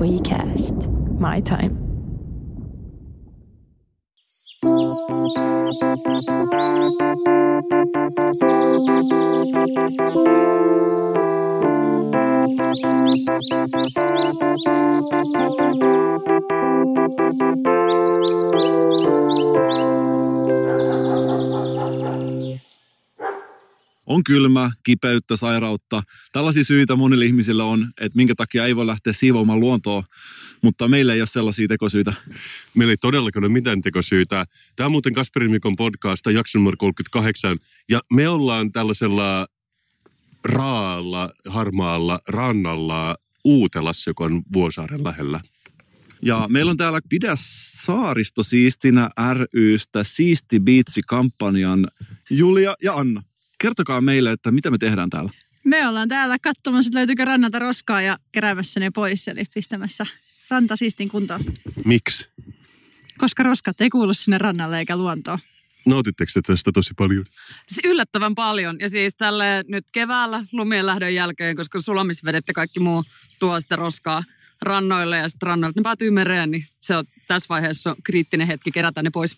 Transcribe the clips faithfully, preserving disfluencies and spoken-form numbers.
WeCast. My time. On kylmä, kipeyttä, sairautta. Tällaisia syitä monille ihmisillä on, että minkä takia ei voi lähteä siivoamaan luontoa, mutta meillä ei ole sellaisia tekosyitä. Meillä ei todellakaan ole mitään tekosyitä. Tämä on muuten Kasperin Mikon podcast, jakso numero kolmekymmentäkahdeksan, ja me ollaan tällaisella raalla, harmaalla rannalla Uutelassa, joka on Vuosaaren lähellä. Ja meillä on täällä Pidä saaristo siistinä ry:stä Siisti Biitsi-kampanjan Julia ja Anna. Kertokaa meille, että mitä me tehdään täällä. Me ollaan täällä katsomassa, että löytyykö rannalta roskaa ja keräämässä ne pois, eli pistämässä ranta siistiin kuntoon. Miksi? Koska roskat ei kuulu sinne rannalle eikä luontoon. Nautitteko te tästä tosi paljon? Siis yllättävän paljon. Ja siis tälle nyt keväällä lumien lähdön jälkeen, koska sulamisvedet ja kaikki muu tuo sitä roskaa rannoille ja sitten rannoille ne päätyy mereen, niin se on tässä vaiheessa kriittinen hetki kerätä ne pois.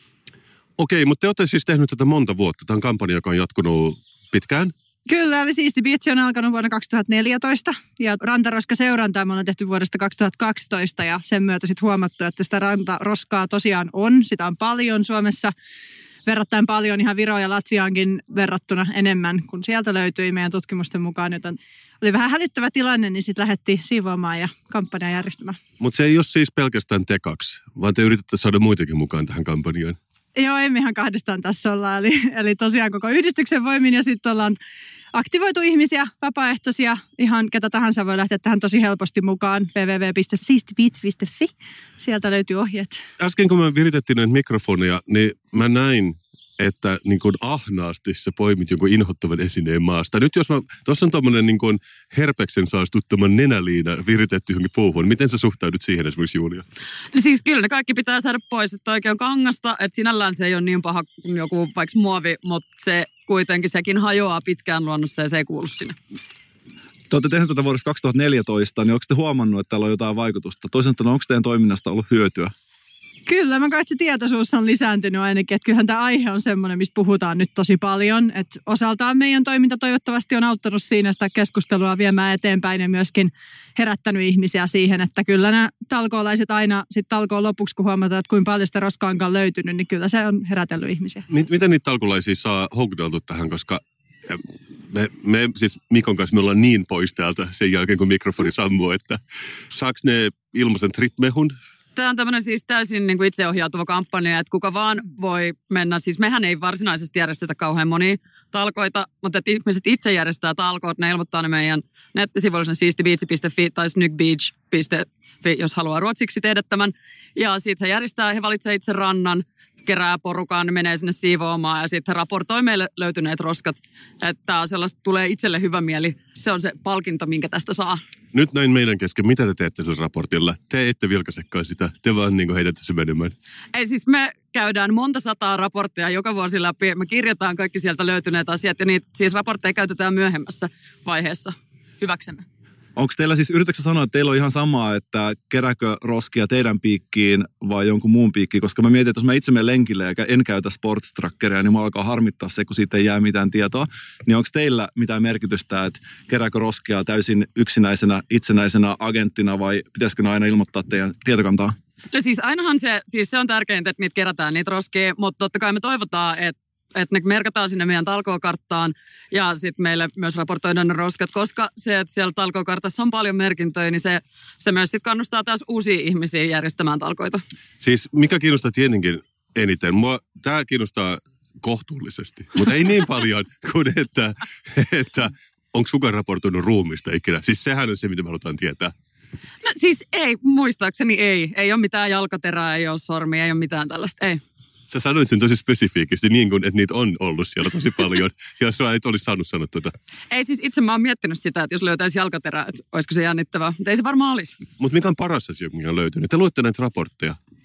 Okei, mutta te olette siis tehnyt tätä monta vuotta. Tämä on kampanja, joka on jatkunut pitkään. Kyllä, eli Siisti Biitsi on alkanut vuonna kaksituhattaneljätoista ja rantaroskaseurantaa me ollaan tehty vuodesta kaksituhattakaksitoista ja sen myötä sitten huomattu, että sitä rantaroskaa tosiaan on. Sitä on paljon Suomessa, verrattain paljon ihan Viroon ja Latviaankin verrattuna enemmän kuin sieltä löytyi meidän tutkimusten mukaan, joten oli vähän hälyttävä tilanne, niin sitten lähdettiin siivoamaan ja kampanjaa järjestämään. Mutta se ei ole siis pelkästään te kaksi, vaan te yritätte saada muitakin mukaan tähän kampanjaan. Joo, emme ihan kahdestaan tässä olla. Eli, eli tosiaan koko yhdistyksen voimin ja sitten ollaan aktivoitu ihmisiä, vapaaehtoisia. Ihan ketä tahansa voi lähteä tähän tosi helposti mukaan. double-u double-u double-u piste siistibiitsi piste fi. Sieltä löytyy ohjeet. Äsken kun me viritettiin näitä mikrofoneja, niin mä näin, että niin kuin ahnaasti sä poimit jonkun inhottavan esineen maasta. Nyt jos mä, tuossa on tommonen niin kuin herpeksen saastuttaman nenäliina viritetty johonkin puuhun. Miten sä suhtaudut siihen esimerkiksi, Julia? No siis kyllä ne kaikki pitää saada pois, että oikein on kangasta, että sinällään se ei ole niin paha kuin joku vaikka muovi, mutta se kuitenkin sekin hajoaa pitkään luonnossa ja se ei kuulu sinne. Te olette tehneet tätä vuodesta kaksituhattaneljätoista, niin onko te huomannut, että täällä on jotain vaikutusta? Toisaalta, onko teidän toiminnasta ollut hyötyä? Kyllä, mä koen, että se tietoisuus on lisääntynyt ainakin, että kyllähän tämä aihe on semmoinen, mistä puhutaan nyt tosi paljon, että osaltaan meidän toiminta toivottavasti on auttanut siinä sitä keskustelua viemään eteenpäin ja myöskin herättänyt ihmisiä siihen, että kyllä nämä talkoolaiset aina sitten talkoon lopuksi, kun huomataan, että kuinka paljon sitä roskaa onkaan löytynyt, niin kyllä se on herätellyt ihmisiä. Miten niitä talkoolaisia saa houkuteltu tähän, koska me, me siis Mikon kanssa me ollaan niin pois täältä sen jälkeen, kun mikrofoni sammuu, että saaks ne ilmaisen tripmehun? Tämä on tämmöinen siis täysin niin kuin itseohjautuva kampanja, että kuka vaan voi mennä. Siis mehän ei varsinaisesti järjestetä kauhean monia talkoita, mutta että ihmiset itse järjestää talkoot. Ne ilmoittaa ne meidän nettisivuillisen siistibiitsi piste fi tai snygbeach piste fi, jos haluaa ruotsiksi tehdä tämän. Ja sitten he järjestää, he valitsee itse rannan, kerää porukaan, menee sinne siivoamaan ja sitten raportoi meille löytyneet roskat. Että sellaista tulee itselle hyvä mieli. Se on se palkinto, minkä tästä saa. Nyt näin meidän kesken. Mitä te teette sillä raportilla? Te ette vilkaisekaan sitä. Te vaan niin kuin heitätte se menemään. Ei siis me käydään monta sataa raporttia joka vuosi läpi. Me kirjataan kaikki sieltä löytyneet asiat ja niitä siis raportteja käytetään myöhemmässä vaiheessa hyväksemme. Onko teillä siis, yritätkö sanoa, että teillä on ihan samaa, että kerääkö roskia teidän piikkiin vai jonkun muun piikkiin? Koska mä mietin, että jos mä itse menen lenkille ja en käytä sportstrackeria, niin mä alkaa harmittaa se, kun siitä ei jää mitään tietoa. Niin onko teillä mitään merkitystä, että kerääkö roskia täysin yksinäisenä, itsenäisenä agenttina vai pitäisikö ne aina ilmoittaa teidän tietokantaa? No siis ainahan se, siis se on tärkeintä, että niitä kerätään niitä roskia, mutta totta kai me toivotaan, että että ne merkataan sinne meidän talkookarttaan ja sitten meille myös raportoidaan ne roskat, koska se, että siellä talkookartassa on paljon merkintöjä, niin se, se myös sitten kannustaa taas uusia ihmisiä järjestämään talkoita. Siis mikä kiinnostaa tietenkin eniten? Mua tämä kiinnostaa kohtuullisesti, mutta ei niin paljon kuin että, että onko kukaan raportoinut ruumista ikinä. Siis sehän on se, mitä me halutaan tietää. No siis ei, muistaakseni ei. Ei ole mitään jalkaterää, ei ole sormia, ei ole mitään tällaista, ei. Sä sanoit sen tosi spesifiikisti niin kuin, että niitä on ollut siellä tosi paljon. Ja sä et olisi saanut sanoa tuota. Ei siis itse mä oon miettinyt sitä, että jos löytäisi jalkaterää, että olisiko se jännittävää. Mutta ei se varmaan olisi. Mutta mikä on paras asia, mikä on löytynyt? Te luette näitä raportteja.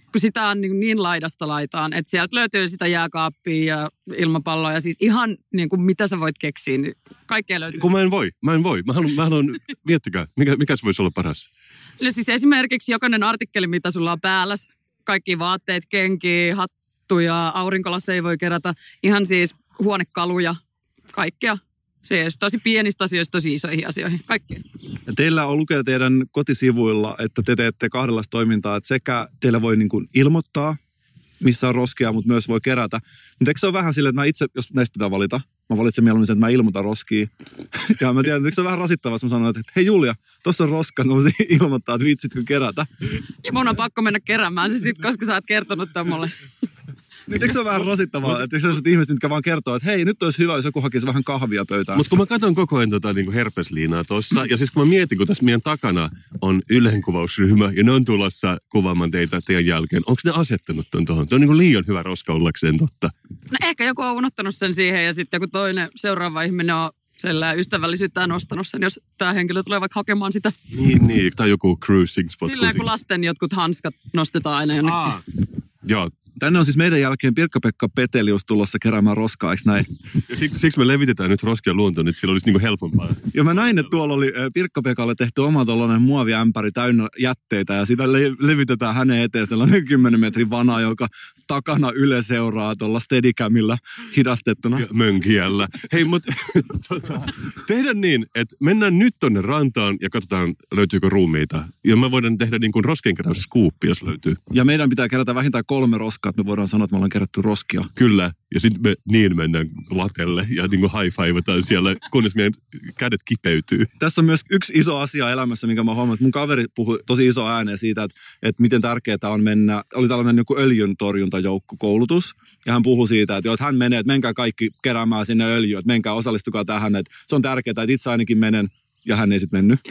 kun sitä on niin, niin laidasta laitaan, että sieltä löytyy sitä jääkaappia ja ilmapalloa ja siis ihan niin kuin mitä sä voit keksiä, niin kaikkea löytyy. Kun mä en voi, mä en voi. Mä haluan, mä haluan miettikää, mikä, mikä se voisi olla paras? No siis esimerkiksi jokainen artikkeli, mitä sulla on päällä, kaikki vaatteet, kenkiä, hattuja, aurinkolaseja voi kerätä, ihan siis huonekaluja, kaikkea. Siis tosi pienistä asioista tosi isoihin asioihin, kaikkea. Ja teillä on lukea teidän kotisivuilla, että te teette kahdenlaista toimintaa, että sekä teillä voi niin kuin ilmoittaa, missä on roskia, mutta myös voi kerätä. Mutta eikö se ole vähän silleen, että mä itse, jos näistä pitää valita, mä valitsen mieluummin sen, että mä ilmoitan roskia. Ja mä tiedän, että se on vähän rasittavaa, jos mä sanon, että hei Julia, tuossa on roska, no mä ilmoittaa, että viitsitkö kerätä. Ja mun on pakko mennä keräämään se sitten, koska sä oot kertonut tämän mulle. Eikö se ole vähän rasittavaa, että sellaiset ihmiset, jotka vaan kertoo, että hei, nyt olisi hyvä, jos joku hakisi vähän kahvia pöytään. Mutta kun mä katson koko ajan tota niinku herpesliinaa tossa, ja siis kun mä mietin, kun tässä meidän takana on ylenkuvausryhmä, ja ne on tulossa kuvaamaan teitä teidän jälkeen, onko ne asettanut ton tuohon? Tuo on niinku liian hyvä roska ollakseen totta. No ehkä joku on unohtanut sen siihen, ja sitten joku toinen seuraava ihminen on sellainen ystävällisyyttään nostanut sen, jos tämä henkilö tulee vaikka hakemaan sitä. Niin, niin, tai joku cruising spot. Silleen kun lasten jotkut hanskat nostetaan aina jonnekin. Aa. Joo. Tänne on siis meidän jälkeen Pirkka-Pekka Petelius tulossa keräämään roskaa, eikö näin? Ja siksi, siksi me levitetään nyt roskia luontoon, että sillä olisi niinku helpompaa. Ja mä näin, että tuolla oli Pirkka-Pekalle tehty oma tollainen muoviämpäri täynnä jätteitä ja sitä le- levitetään hänen eteen sellainen kymmenen metrin vana, joka takana yle seuraa tuolla steadicamilla hidastettuna. Ja mönkijällä. Hei, mutta tota, tehdään niin, että mennään nyt tonne rantaan ja katsotaan, löytyykö ruumiita. Ja me voidaan tehdä niin kuin roskienkeräysskuuppi, jos löytyy. Ja meidän pitää kerätä vähintään kolme roskaa, että me voidaan sanoa, että me ollaan kerätty roskia. Kyllä. Ja sitten me niin mennään latelle ja niin kuin high-fiveataan siellä, kunnes meidän kädet kipeytyy. Tässä on myös yksi iso asia elämässä, minkä mä huomaan, että mun kaveri puhui tosi iso ääneen siitä, että, että miten tärkeää on mennä. Oli tällainen joku öljyntorjuntajoukkokoulutus. Ja hän puhui siitä, että, jo, että hän menee, että menkää kaikki keräämään sinne öljyä, että menkää osallistukaa tähän. Että se on tärkeää, että itse ainakin menen. Ja hän ei sitten mennyt.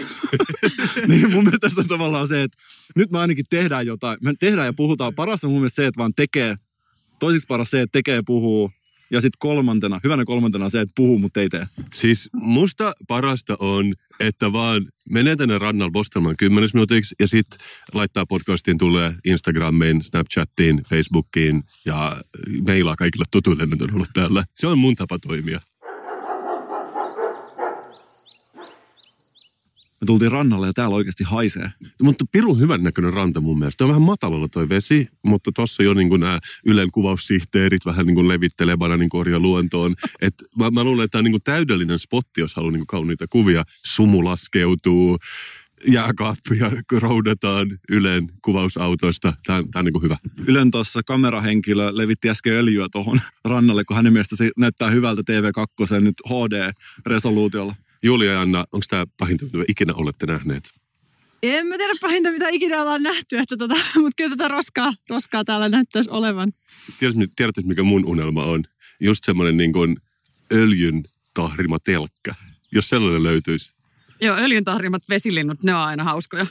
Niin mun mielestä tässä on tavallaan se, että nyt me ainakin tehdään jotain. Me tehdään ja puhutaan. Paras on mun mielestä se, että vaan tekee. Toisiksi paras se, että tekee ja puhuu. Ja sitten kolmantena, hyvänä kolmantena on se, että puhuu, mutta ei tee. Siis musta parasta on, että vaan menee tänne rannalla postelmaan kymmenes minuutiksi ja sitten laittaa podcastiin, tulee Instagramiin, Snapchattiin, Facebookiin ja mailaa kaikille tutuille, mitä on ollut täällä. Se on mun tapa toimia. Me tultiin rannalle ja täällä oikeasti haisee. Mutta pirun hyvän näköinen ranta mun mielestä. On vähän matalalla toi vesi, mutta tossa jo niin nämä Ylen kuvaussihteerit vähän niin kuin levittelee bananin korja luontoon. Et mä, mä luulen, että tämä on niin täydellinen spotti, jos haluaa niin kauniita kuvia. Sumu laskeutuu, jääkaappia roudataan Ylen kuvausautoista. Tämä, tämä on niin hyvä. Ylen tuossa kamerahenkilö levitti äsken öljyä tuohon rannalle, kun hänen mielestä se näyttää hyvältä T V kaksi nyt H D-resoluutiolla. Julia ja Anna, onko tämä pahinta, mitä ikinä olette nähneet? En mä tiedä pahinta, mitä ikinä ollaan nähty, että tota, mutta kyllä tätä roskaa, roskaa täällä näyttäisi olevan. Tiedätkö, tiedätkö, mikä mun unelma on? Just semmoinen niin kuin öljyn tahrima telkkä, jos sellainen löytyisi. Joo, öljyn tahrimat vesilinnut, ne on aina hauskoja.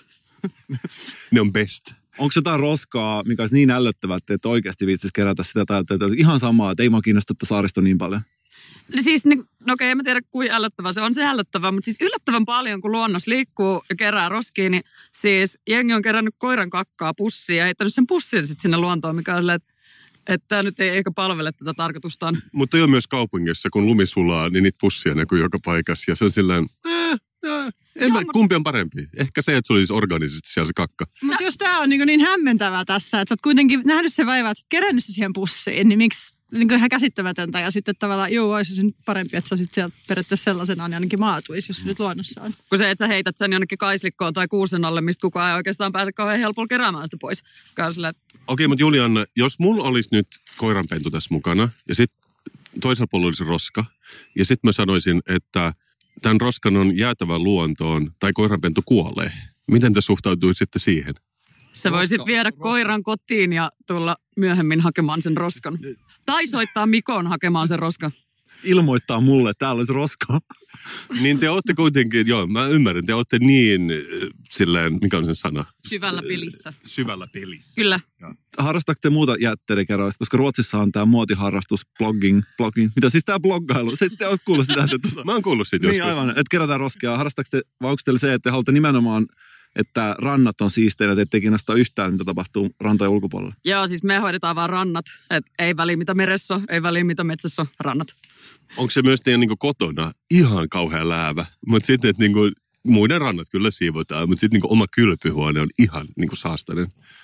Ne on best. Onko jotain roskaa, mikä olisi niin ällöttävää, että et oikeasti viitsisi kerätä sitä, tai että ihan samaa, että ei mua kiinnosta tätä saaristo niin paljon? Siis, no okei, okay, en mä tiedä kuinka ällöttävää se on, se ällöttävää, mutta siis yllättävän paljon, kun luonnossa liikkuu ja kerää roskia, niin siis jengi on kerännyt koiran kakkaa pussiin ja heittänyt sen pussin sitten sinne luontoon, mikä on silleen, että, että tämä nyt ei eikä palvele tätä tarkoitustaan. Mutta jo myös kaupungissa, kun lumi sulaa, niin niitä pussia näkyy joka paikassa ja se on silleen, äh, äh, en mä, kumpi on parempi? Ehkä se, että se olisi organisesti siellä se kakka. Mutta jos tämä on niin, niin hämmentävää tässä, että sä oot kuitenkin nähnyt sen vaivaa, että sä oot kerännyt se siihen pussiin, niin miksi niin ihan käsittämätöntä ja sitten tavallaan, joo, olisi se nyt parempi, että sä sit sieltä periaatteessa sellaisenaan ainakin maatuisi, jos se nyt luonnossa on. Kun se, että sä heität sen jonnekin kaislikkoon tai kuusen alle, mistä kukaan ei oikeastaan pääse kauhean helpolla keräämään sitä pois. Okei, okay, mutta Julianna, jos mulla olisi nyt koiranpentu tässä mukana ja sitten toisella puolella olisi roska ja sitten mä sanoisin, että tämän roskan on jäätävä luontoon tai koiranpentu kuolee. Miten te suhtautuisitte siihen? Sä voisit viedä koiran kotiin ja tulla myöhemmin hakemaan sen roskan. Tai soittaa Mikon hakemaan sen roskan. Ilmoittaa mulle, että täällä olisi roskaa. Niin te olette kuitenkin, joo, mä ymmärrän, te olette niin silleen, mikä on sen sana? Syvällä pelissä. Syvällä pelissä. Kyllä. Harrastaako te muuta jätteidenkeräystä? Koska Ruotsissa on tämä muotiharrastus, blogging, blogging. Mitä siis tämä bloggailu? Se, te oot kuullut sitä, että... Mä oon kuullut siitä niin, joskus. Aivan, että kerätään roskia. Harrastaako te, vai onko teillä se, että te haluatte nimenomaan että rannat on siisteinä, että ettei kiinnosta yhtään, mitä tapahtuu rantojen ulkopuolella. Joo, siis me hoidetaan vaan rannat. Et ei väliä mitä meressä on, ei väliä mitä metsässä on, rannat. Onko se myös teidän niin kotona ihan kauhea läävä? Mutta sitten, että niin muiden rannat kyllä siivotaan, mutta sitten niin oma kylpyhuone on ihan niin saastainen.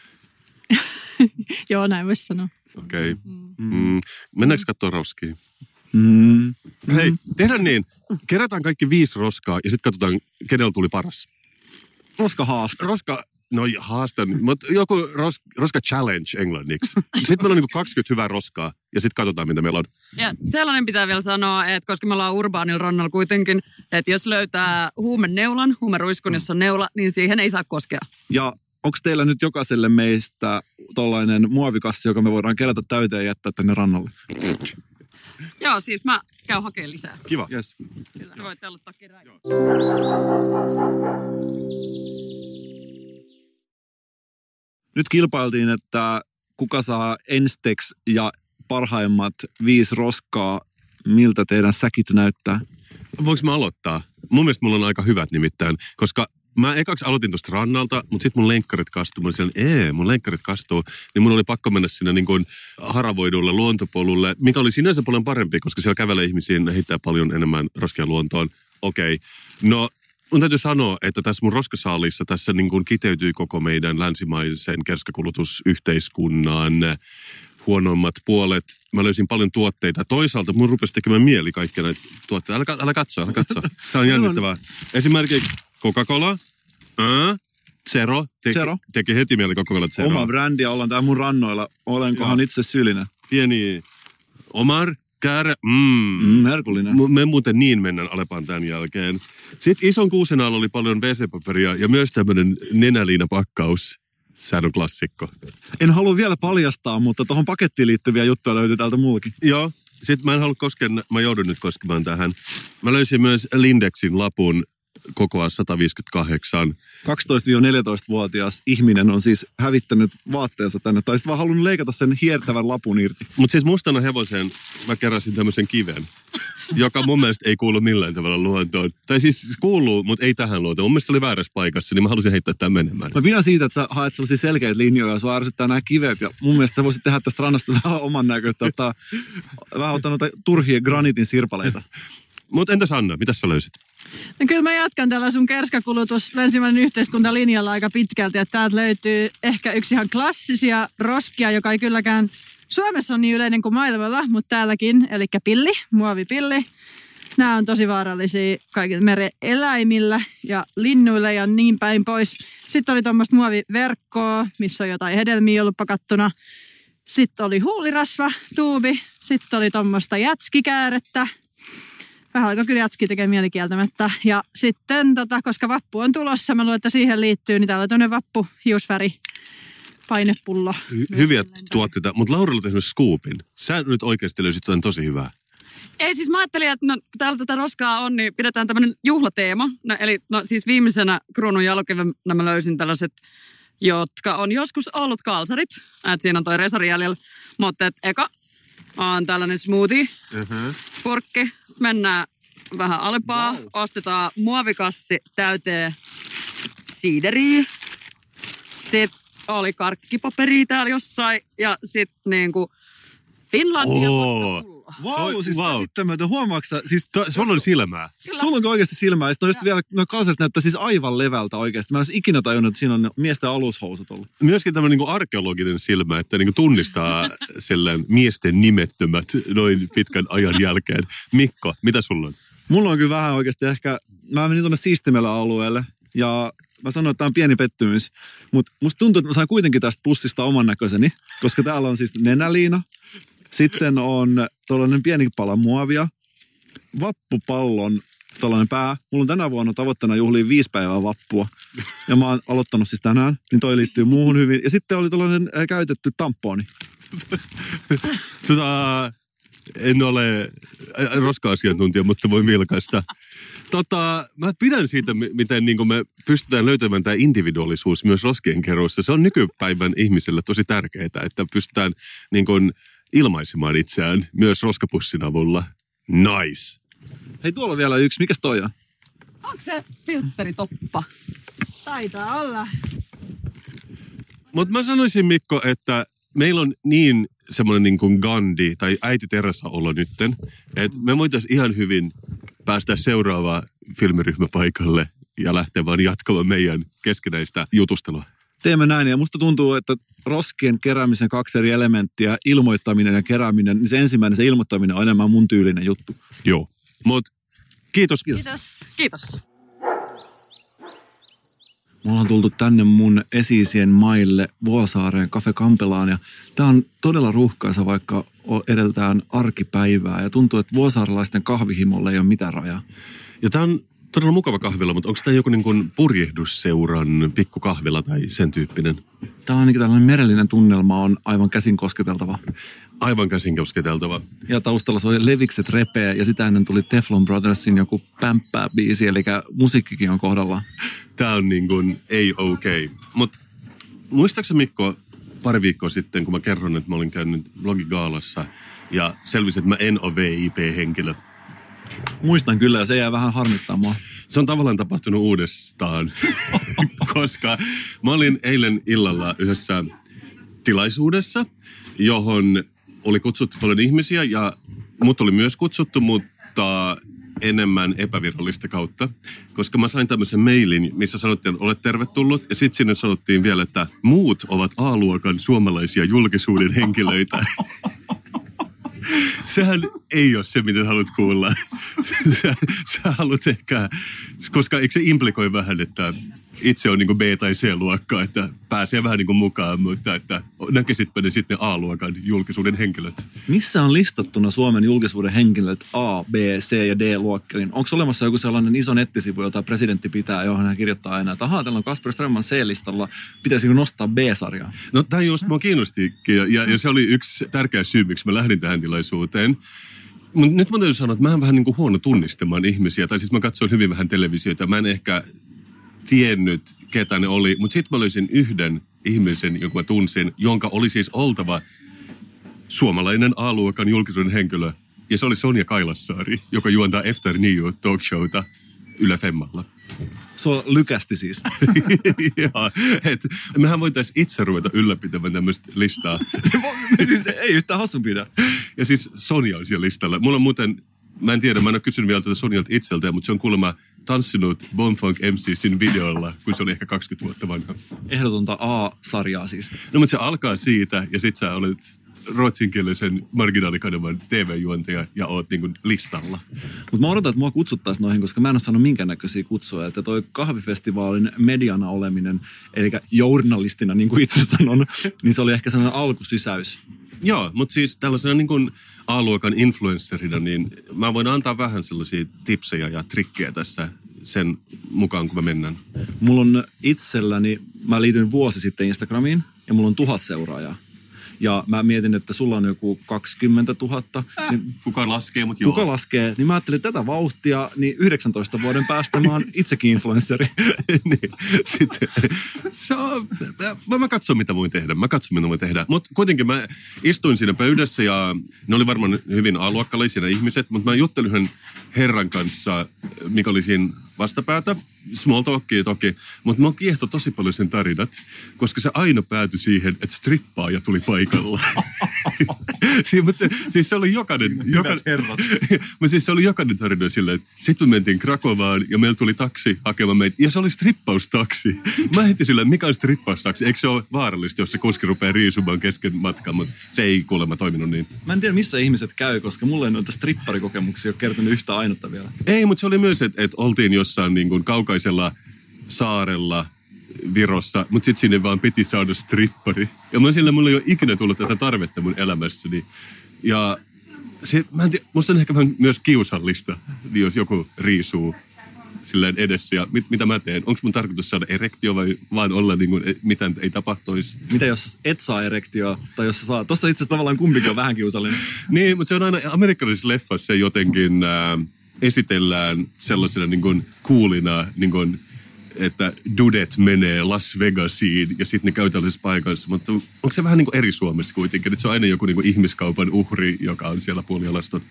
Joo, näin voisi sanoa. Okei. Okay. Mm. Mm. Mennäänkö katsoa roskia? Mm. Hei, tehdään niin. Kerätään kaikki viisi roskaa ja sitten katsotaan, kenellä tuli paras. Roska haasta. Roska, no haastan, mutta joku ros, roska challenge englanniksi. Sitten meillä on niin kaksikymmentä hyvää roskaa ja sitten katsotaan, mitä meillä on. Ja sellainen pitää vielä sanoa, että koska me ollaan urbaanilla rannalla kuitenkin, että jos löytää huumeneulan, huumeruiskun, jossa on neula, niin siihen ei saa koskea. Ja onko teillä nyt jokaiselle meistä tollainen muovikassi, joka me voidaan kerätä täyteen ja jättää tänne rannalle? Joo, siis mä käyn hakemaan lisää. Kiva. Yes. Kyllä, voitte aloittaa kerää. Nyt kilpailtiin, että kuka saa ensteksi ja parhaimmat viisi roskaa. Miltä teidän säkit näyttää? Voinko mä aloittaa? Mun mielestä mulla on aika hyvät nimittäin, koska mä ekaksi aloitin tuosta rannalta, mutta sitten mun lenkkarit kastuu. Mä olin siellä, ee, mun lenkkarit kastuu. Niin mun oli pakko mennä sinne niin kuin haravoidulle luontopolulle, mikä oli sinänsä paljon parempi, koska siellä kävelee ihmisiä, ne heittää paljon enemmän roskia luontoon. Okei, okay. No mun täytyy sanoa, että tässä mun roskasaalissa tässä niin kuin kiteytyy koko meidän länsimaisen kerskakulutusyhteiskunnan huonoimmat puolet. Mä löysin paljon tuotteita. Toisaalta mun rupesi tekemään mieli kaikkia näitä tuotteita. Älä, älä katso, älä katso. Tämä on jännittävää. Esimerkiksi Coca-Cola, ää, Zero, te, Zero. Teki heti mieli Coca-Cola Zero. Oma brändi ja ollaan täällä mun rannoilla. Olenkohan itse syyllinen? Pieni Omar, Kär, mm. Mm, herkullinen. Me muuten niin mennään Alepaan tämän jälkeen. Sitten ison kuusen alla oli paljon wee see-paperia ja myös tämmöinen nenäliinapakkaus. Sehän on klassikko. En halua vielä paljastaa, mutta tuohon pakettiin liittyviä juttuja löytyy täältä muullakin. Joo. Sitten mä en halua koskea, mä joudun nyt koskemaan tähän. Mä löysin myös Lindexin lapun kokoa sata viisikymmentäkahdeksan. kaksitoista-neljätoista-vuotias ihminen on siis hävittänyt vaatteensa tänne, tai sitten vaan halunnut leikata sen hiertävän lapun irti. Mutta siis mustana hevoseen mä keräsin tämmöisen kiven, joka mun mielestä ei kuulu millään tavalla luontoon. Tai siis kuuluu, mutta ei tähän luontoon. Mun mielestä se oli väärässä paikassa, niin mä halusin heittää tämän menemään. Mä pidän siitä, että sä haet sellaisia selkeitä linjoja ja sua ärsyttää nämä kivet. Ja mun mielestä sä voisit tehdä tästä rannasta vähän oman näköistä, ottaa, vähän ottaa noita turhia granitin sirpaleita. Mutta entäs Anna, mitä sä löysit? No kyllä mä jatkan tällä sun kerskakulutus länsimainen yhteiskuntalinjalla aika pitkälti. Että täältä löytyy ehkä yksi ihan klassisia roskia, joka ei kylläkään Suomessa on niin yleinen kuin maailmalla, mutta täälläkin, eli pilli, muovipilli. Nämä on tosi vaarallisia kaikille mereeläimillä ja linnuille ja niin päin pois. Sitten oli tuommoista muoviverkkoa, missä on jotain hedelmiä ollut pakattuna. Sitten oli huulirasva, tuubi. Sitten oli tuommoista jätskikäärettä. Vähän alkoi kyllä jätski tekee mielikieltämättä. Ja sitten, tota, koska vappu on tulossa, mä luulen, että siihen liittyy, niin täällä on tuonne vappu hiusväri painepullo. Hy- hyviä tuotteita, mutta Laurilla on esimerkiksi scoopin. Sä nyt oikeasti löysit jotain tosi hyvää. Ei siis mä ajattelin, että no, täällä tätä roskaa on, niin pidetään tämmöinen juhlateema. No, eli no, siis viimeisenä kruunun jälkeen mä löysin tällaiset, jotka on joskus ollut kalsarit. Että siinä on toi resari jäljellä. Mutta et, eka on tällainen smoothie, uh-huh. purkki. Sitten mennään vähän alempaa, wow. Ostetaan muovikassi täyteen siideriä. Sitten oli karkkipaperia täällä jossain ja sitten niinku Finlandia. Oh. Vau, wow, siis wow. käsittämätön. Huomaatko sä? Siis, to, sulla on silmää. Kyllä. Sulla on oikeasti silmää. Ja sitten vielä, no kalsarit näyttää siis aivan levältä oikeasti. Mä en olisi ikinä tajunnut, että siinä on miesten alushousut ollut. Myöskin tämmöinen niin arkeologinen silmä, että niin tunnistaa silleen miesten nimettömät noin pitkän ajan jälkeen. Mikko, mitä sulla on? Mulla on kyllä vähän oikeasti ehkä, mä menin tuonne Siistimellä alueelle ja mä sanoin, että tämä on pieni pettymys. Mutta musta tuntuu, että mä sain kuitenkin tästä pussista oman näköiseni, koska täällä on siis nenäliina. Sitten on tuollainen pieni pala muovia, vappupallon tuollainen pää. Mulla on tänä vuonna tavoitteena juhliin viisi päivää vappua. Ja mä oon aloittanut siis tänään, niin toi liittyy muuhun hyvin. Ja sitten oli tuollainen käytetty tamponi. Tota, en ole roska-asiantuntija, mutta voin vilkaista. Tota, mä pidän siitä, miten niin me pystytään löytämään tämä individuaalisuus myös roskien keruussa. Se on nykypäivän ihmiselle tosi tärkeää, että pystytään niin kuin ilmaisemaan itseään myös roskapussin avulla. Nice. Hei, tuolla on vielä yksi. Mikäs toi on? Onko se filteritoppa? Taitaa olla. Mutta mä sanoisin, Mikko, että meillä on niin semmoinen niin kuin Gandhi tai äiti Teresa-olo nytten, että me voitaisiin ihan hyvin päästä seuraavaan filmiryhmäpaikalle ja lähteä vaan jatkamaan meidän keskinäistä jutustelua. Teemme näin, ja musta tuntuu, että roskien keräämisen kaksi eri elementtiä, ilmoittaminen ja kerääminen, niin se ensimmäinen, se ilmoittaminen on enemmän mun tyylinen juttu. Joo, mutta kiitos. Kiitos. Kiitos. Me ollaan tultu tänne mun esi-isien maille Vuosaareen Cafe Campelaan, ja tää on todella ruuhkaisa, vaikka edeltään arkipäivää, ja tuntuu, että vuosaarelaisten kahvihimolle ei ole mitään rajaa. Ja tää on todella mukava kahvila, mutta onko tämä joku niin kuin purjehdusseuran pikkukahvila tai sen tyyppinen? Tää on ainakin tällainen merellinen tunnelma, on aivan käsin kosketeltava. Aivan käsin kosketeltava. Ja taustalla soi Levikset repee, ja sitä ennen tuli Teflon Brothersin joku pämppää biisi, eli musiikkikin on kohdalla. Tää on niin kuin ei okei. Okay. Mutta muistaaksä Mikko pari viikkoa sitten, kun mä kerron, että mä olin käynyt blogigaalassa ja selvisin, että mä en ole V I P-henkilö. Muistan kyllä, ja se jää vähän harmittaa mua. Se on tavallaan tapahtunut uudestaan, koska mä olin eilen illalla yhdessä tilaisuudessa, johon oli kutsuttu paljon ihmisiä ja mut oli myös kutsuttu, mutta enemmän epävirallista kautta, koska mä sain tämmöisen mailin, missä sanottiin, että olet tervetullut, ja sitten sinne sanottiin vielä, että muut ovat A-luokan suomalaisia julkisuuden henkilöitä. Sehän ei ole se, mitä haluat kuulla. Sä, sä haluat ehkä, koska eikö se implikoi vähän, että itse on niin kuin B- tai C-luokkaa, että pääsee vähän niin kuin mukaan, mutta että näkisitpä ne sitten A-luokan julkisuuden henkilöt. Missä on listattuna Suomen julkisuuden henkilöt A, B, C ja D-luokkiin? Onko olemassa joku sellainen iso nettisivu, jota presidentti pitää, johon hän kirjoittaa aina, että ahaa, täällä on Kasper Strömman C-listalla, pitäisikö nostaa B-sarjaa? No tämä just mua kiinnostikin, ja, ja, ja se oli yksi tärkeä syy, miksi mä lähdin tähän tilaisuuteen. Mutta nyt mä täytyy sanoa, että mä oon vähän niin kuin huono tunnistamaan ihmisiä, tai siis mä katsoin hyvin vähän televisiota, mä en ehkä tiennyt, ketä ne oli, mutta sitten mä löysin yhden ihmisen, jonka mä tunsin, jonka oli siis oltava suomalainen A-luokan julkisuuden henkilö. Ja se oli Sonja Kailassaari, joka juontaa Efter Nio talkshowta Yle Femmalla. Sua lykästi siis. Joo, että mehän voitaisiin itse ruveta ylläpitämään tämmöistä listaa. Siis ei yhtään hassumpi idea. Ja siis Sonja on siellä listalla. Mulla on muuten, mä en tiedä, mä en ole kysynyt vielä tätä Sonjalta itseltään, mutta se on kuulemma tanssinut Bonfunk M C:sin videolla, kun se oli ehkä kaksikymmentä vuotta vanha. Ehdotonta A-sarjaa siis. No mutta se alkaa siitä, ja sit sä olet ruotsinkielisen marginaalikanavan T V-juontaja ja oot niin kuin listalla. Mutta mä odotan, että mua kutsuttaisiin noihin, koska mä en ole saanut minkäännäköisiä kutsuja. Että toi kahvifestivaalin mediana oleminen, eli journalistina, niin kuin itse sanon, niin se oli ehkä sellainen alkusysäys. Joo, mutta siis tällaisena niin kuin A-luokan influencerina, niin mä voin antaa vähän sellaisia tipsejä ja trikkejä tässä sen mukaan, kun me mennään. Mulla on itselläni, mä liityin vuosi sitten Instagramiin ja mulla on tuhat seuraajaa. Ja mä mietin, että sulla on joku kaksikymmentätuhatta. Äh, niin kuka laskee, mutta joo. Kuka laskee? Niin mä ajattelin, että tätä vauhtia, niin yhdeksäntoista vuoden päästä mä oon itsekin influenssari. niin, sitten, se on, mä, mä katson, mitä voin tehdä. Mä katson, mitä voin tehdä. Mutta kuitenkin mä istuin siinä pöydässä ja ne oli varmaan hyvin A-luokkalaisia ihmiset, mutta mä juttelin yhden herran kanssa, mikä oli siinä vastapäätä. Small talkia toki, mutta mä kiehtoi tosi paljon sen tarinat, koska se aina päätyi siihen, että strippaaja tuli paikalla. siis, se, siis se oli jokainen, jokainen siis se oli jokainen tarina silleen, että sitten me mentiin Krakovaan ja meillä tuli taksi hakemaan meitä, ja se oli strippaustaksi. Mä heitin silleen, mikä on strippaustaksi? Eikö se ole vaarallista, jos se kuski rupeaa riisumaan kesken matkan, mutta se ei kuulemma toiminut niin. Mä en tiedä, missä ihmiset käy, koska mulla ei noita stripparikokemuksia ole kertonut yhtä ainutta vielä. Ei, mutta se oli myös, että, että oltiin jossain niin kuin kaukaisella saarella Virossa, mutta sitten sinne vaan piti saada strippari. Ja mä sillä mulla ei ole ikinä tullut tätä tarvetta mun elämässäni. Ja se, mä en tiedä, musta on ehkä vähän myös kiusallista, jos joku riisuu silleen edessä. Ja mit, mitä mä teen? Onko mun tarkoitus saada erektio vai vaan olla niin kuin, mitään ei tapahtuisi? Mitä jos et saa erektioa, tai jos sä saa? Tossa itse asiassa tavallaan kumpikin on vähän kiusallinen. Niin, mutta se on aina amerikkalaisissa leffassa se jotenkin äh, esitellään sellaisena niin kuin coolina, niin kuin että dudet menee Las Vegasiin ja sitten ne käy tällaisessa paikassa. Mutta onko se vähän niin kuin eri Suomessa kuitenkin? Että se on aina joku niin kuin ihmiskaupan uhri, joka on siellä puolialaston.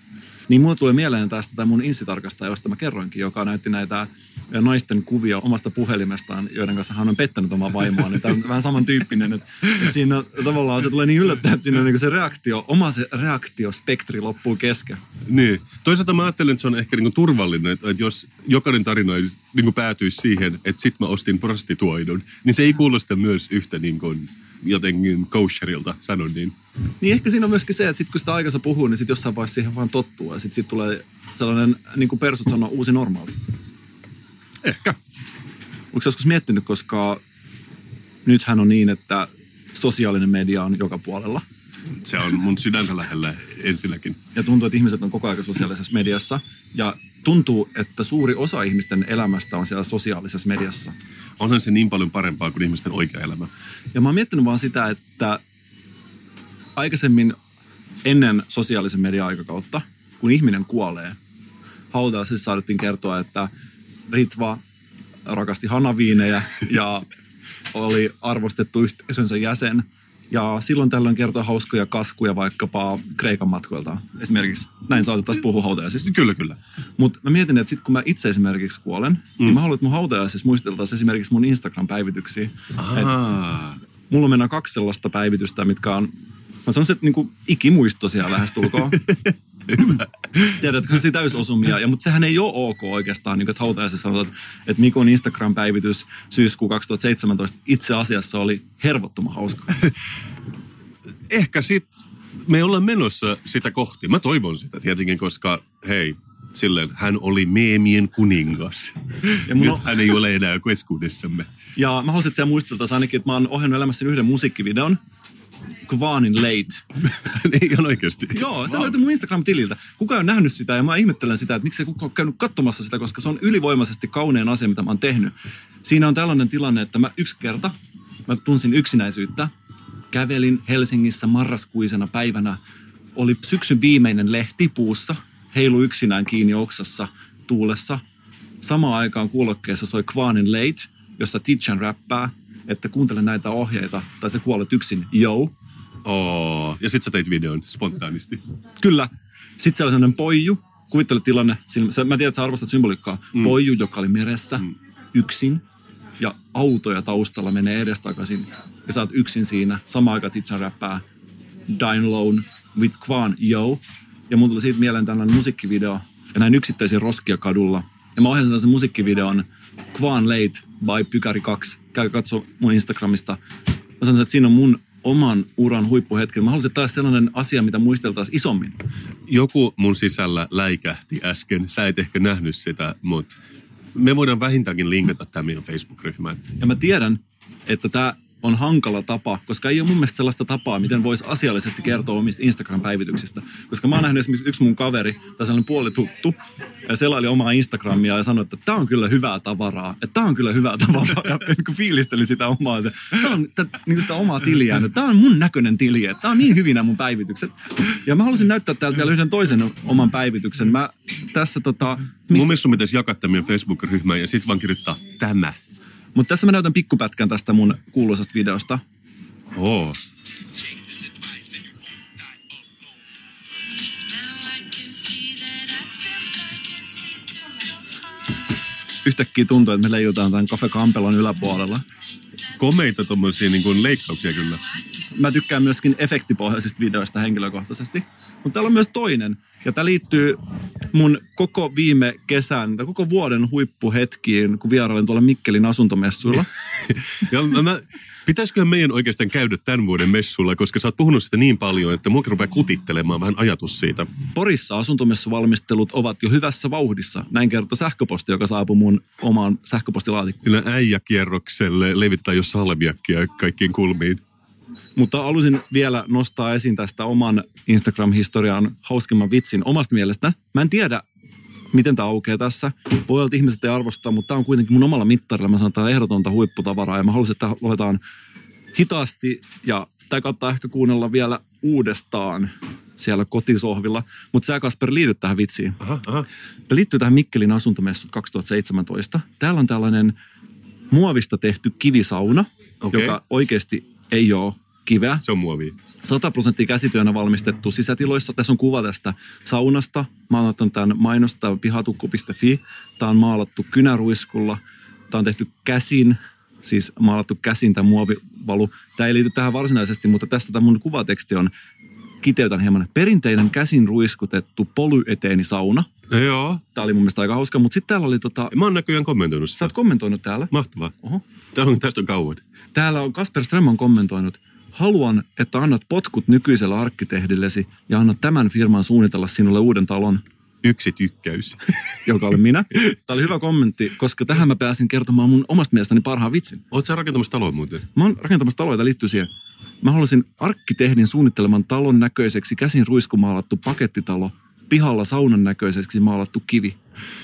Niin mulle tulee mieleen tästä tämä mun insitarkastaja, josta mä kerroinkin, joka näytti näitä naisten kuvia omasta puhelimestaan, joiden kanssa hän on pettänyt omaa vaimoa. Niin tämä on vähän samantyyppinen, että, että siinä tavallaan se tulee niin yllättäen, että siinä on niin se reaktio, oma se reaktiospektri loppuu kesken. Niin. Toisaalta mä ajattelen, että se on ehkä niin kuin turvallinen, että jos jokainen tarina niin kuin päätyisi siihen, että sit mä ostin prostituoidun, niin se ei kuulosta myös yhtä niin kuin jotenkin kosherilta, sanon niin. Niin ehkä siinä on myöskin se, että sit kun sitä aikansa puhuu, niin sit jossain vaiheessa siihen vaan tottuu. Ja sit, sit tulee sellainen, niin kuin persut sanoo, uusi normaali. Ehkä. Onko joskus miettinyt, koska nythän on niin, että sosiaalinen media on joka puolella. Se on mun sydäntä lähellä ensinnäkin. Ja tuntuu, että ihmiset on koko ajan sosiaalisessa mediassa. Ja tuntuu, että suuri osa ihmisten elämästä on siellä sosiaalisessa mediassa. Onhan se niin paljon parempaa kuin ihmisten oikea elämä. Ja mä oon miettinyt vaan sitä, että aikaisemmin ennen sosiaalisen median aikakautta, kun ihminen kuolee, hautajaisissa saadettiin kertoa, että Ritva rakasti hanaviinejä ja oli arvostettu yhteisönsä jäsen. Ja silloin tällöin kertoo hauskoja kaskuja vaikkapa Kreikan matkoilta. Esimerkiksi näin saatettaisiin puhua hautajaisissa. Kyllä, kyllä. Mutta mä mietin, että sitten kun mä itse esimerkiksi kuolen, mm. niin mä haluan, että mun hautajaisissa muisteltaisiin esimerkiksi mun Instagram-päivityksiä. Mulla on mennä kaksi sellaista päivitystä, mitkä on, mä sanoisin, että niinku ikimuistoisia lähestulkoon. Tiedätkö, se täysosumia. Ja, mutta sehän ei ole ok oikeastaan, niin kuin, että hautajaisissa sanotaan, että Mikon Instagram-päivitys syyskuu kaksituhattaseitsemäntoista itse asiassa oli hervottoman hauska. Ehkä sit me ollaan menossa sitä kohti. Mä toivon sitä tietenkin, koska hei, silleen hän oli meemien kuningas. Ja Nyt on... hän ei ole enää keskuudessamme. Ja mä haluaisin, että siellä muisteltaisiin ainakin, että mä oon ohjannut elämässäni yhden musiikkivideon. Kvanin Late. Ihan oikeasti. Joo, se wow. löytyy mun Instagram-tililtä. Kukaan on nähnyt sitä ja mä ihmettelen sitä, että miksi kukaan on käynyt katsomassa sitä, koska se on ylivoimaisesti kaunein asia, mitä mä oon tehnyt. Siinä on tällainen tilanne, että mä yksi kerta, mä tunsin yksinäisyyttä. Kävelin Helsingissä marraskuisena päivänä. Oli syksyn viimeinen lehti puussa. Heilu yksinään kiinni oksassa tuulessa. Samaan aikaan kuulokkeessa soi Kvanin Late, jossa Titchan räppää, että kuuntele näitä ohjeita, tai sä kuolet yksin, yo. Oh, ja sit sä teit videon spontaanisti. Kyllä. Sitten se oli sellainen poiju, kuvittele tilanne, mä tiedän, että sä arvostat symboliikkaa, mm. poiju, joka oli meressä, mm. yksin, ja autoja taustalla menee edestakaisin, ja sä oot yksin siinä, samaan aikaan Titsan räppää, Dine Alone with Kvan, yo. Ja mun tuli siitä mieleen tällainen musiikkivideo, ja näin yksittäisiä roskia kadulla, ja mä ohjasin tällaisen musiikkivideon, Kvan Late by Pykäri kaksi. Käy katso mun Instagramista. Mä sanon, että siinä on mun oman uran huippuhetki. Mä haluaisin, että tämä olisi sellainen asia, mitä muisteltaisiin isommin. Joku mun sisällä läikähti äsken. Sä et ehkä nähnyt sitä, mutta me voidaan vähintäänkin linkata tämä meidän Facebook-ryhmään. Ja mä tiedän, että tämä on hankala tapa, koska ei ole mun mielestä sellaista tapaa, miten voisi asiallisesti kertoa omista Instagram-päivityksistä. Koska mä oon nähnyt esimerkiksi yksi mun kaveri, tai sellainen puolituttu, ja selaili omaa Instagramia ja sanoi, että tää on kyllä hyvää tavaraa, että tää on kyllä hyvää tavaraa, ja kun fiilisteli sitä omaa, että tää on tää, niin sitä omaa tiliä, että tää on mun näköinen tili, että tää on niin hyvinä mun päivitykset. Ja mä halusin näyttää täältä vielä yhden toisen oman päivityksen. Mä tässä tota... Miss... Mun mielestä sun pitäisi jakaa tämän meidän Facebook-ryhmään ja sit vaan kirjoittaa tämä. Mutta tässä mä näytän pikkupätkän tästä mun kuuluisasta videosta. Oo. Yhtäkkiä tuntuu, että me leijutaan tämän Cafe Campellon yläpuolella. Komeita tommosia niin kuin leikkauksia kyllä. Mä tykkään myöskin efektipohjaisista videoista henkilökohtaisesti. Mutta täällä on myös toinen. Ja tää liittyy mun koko viime kesän, tai koko vuoden huippuhetkiin, kun vierailin tuolla Mikkelin asuntomessuilla. ja mä, pitäisiköhän meidän oikeastaan käydä tämän vuoden messuilla, koska sä oot puhunut sitä niin paljon, että muakin rupeaa kutittelemaan vähän ajatus siitä. Porissa asuntomessuvalmistelut ovat jo hyvässä vauhdissa. Näin kertoi sähköposti, joka saapui mun omaan sähköpostilaatikkoon. Sillä äijäkierrokselle levitetään jo salmiakkia kaikkiin kulmiin. Mutta halusin vielä nostaa esiin tästä oman Instagram-historian hauskimman vitsin omasta mielestä. Mä en tiedä, miten tämä aukeaa tässä. Voi olla, että ihmiset ei arvosta, mutta tämä on kuitenkin mun omalla mittarilla. Mä sanon, että tämä on ehdotonta huipputavaraa ja mä haluaisin, että luetaan hitaasti ja tämä kannattaa ehkä kuunnella vielä uudestaan siellä kotisohvilla. Mutta sä, Kasper, liityt tähän vitsiin. Aha, aha. Tämä liittyy tähän Mikkelin asuntomessut kaksituhattaseitsemäntoista. Täällä on tällainen muovista tehty kivisauna, okay. joka oikeasti ei ole kiveä. Se on muovia. sata prosenttia käsityönä valmistettu sisätiloissa. Tässä on kuva tästä saunasta. Mä oon ottanut tämän mainosta pihatukku piste fi. Tämä on maalattu kynäruiskulla. Tämä on tehty käsin, siis maalattu käsin tämä muovivalu. Tämä ei liity tähän varsinaisesti, mutta tästä tämä mun kuvateksti on, kiteytän hieman, perinteinen käsin ruiskutettu polyeteenisauna. Joo. Tämä oli mun mielestä aika hauska, mutta sitten täällä oli tota... Mä oon näköjään kommentoinut sitä. Sä oot kommentoinut täällä. Mahtavaa. Oho. Täällä on, tästä on kauan. Täällä on Kasper Ström kommentoinut, haluan, että annat potkut nykyiselle arkkitehdillesi ja annat tämän firman suunnitella sinulle uuden talon. Yksi tykkäys. Joka oli minä. Tämä oli hyvä kommentti, koska tähän mä pääsin kertomaan mun omasta mielestäni parhaan vitsin. Oot sä rakentamassa taloa muuten? Mä oon rakentamassa taloa, joka liittyy siihen. Mä haluaisin arkkitehdin suunnitteleman talon näköiseksi käsin ruiskumaalattu pakettitalo, pihalla saunan näköiseksi maalattu kivi.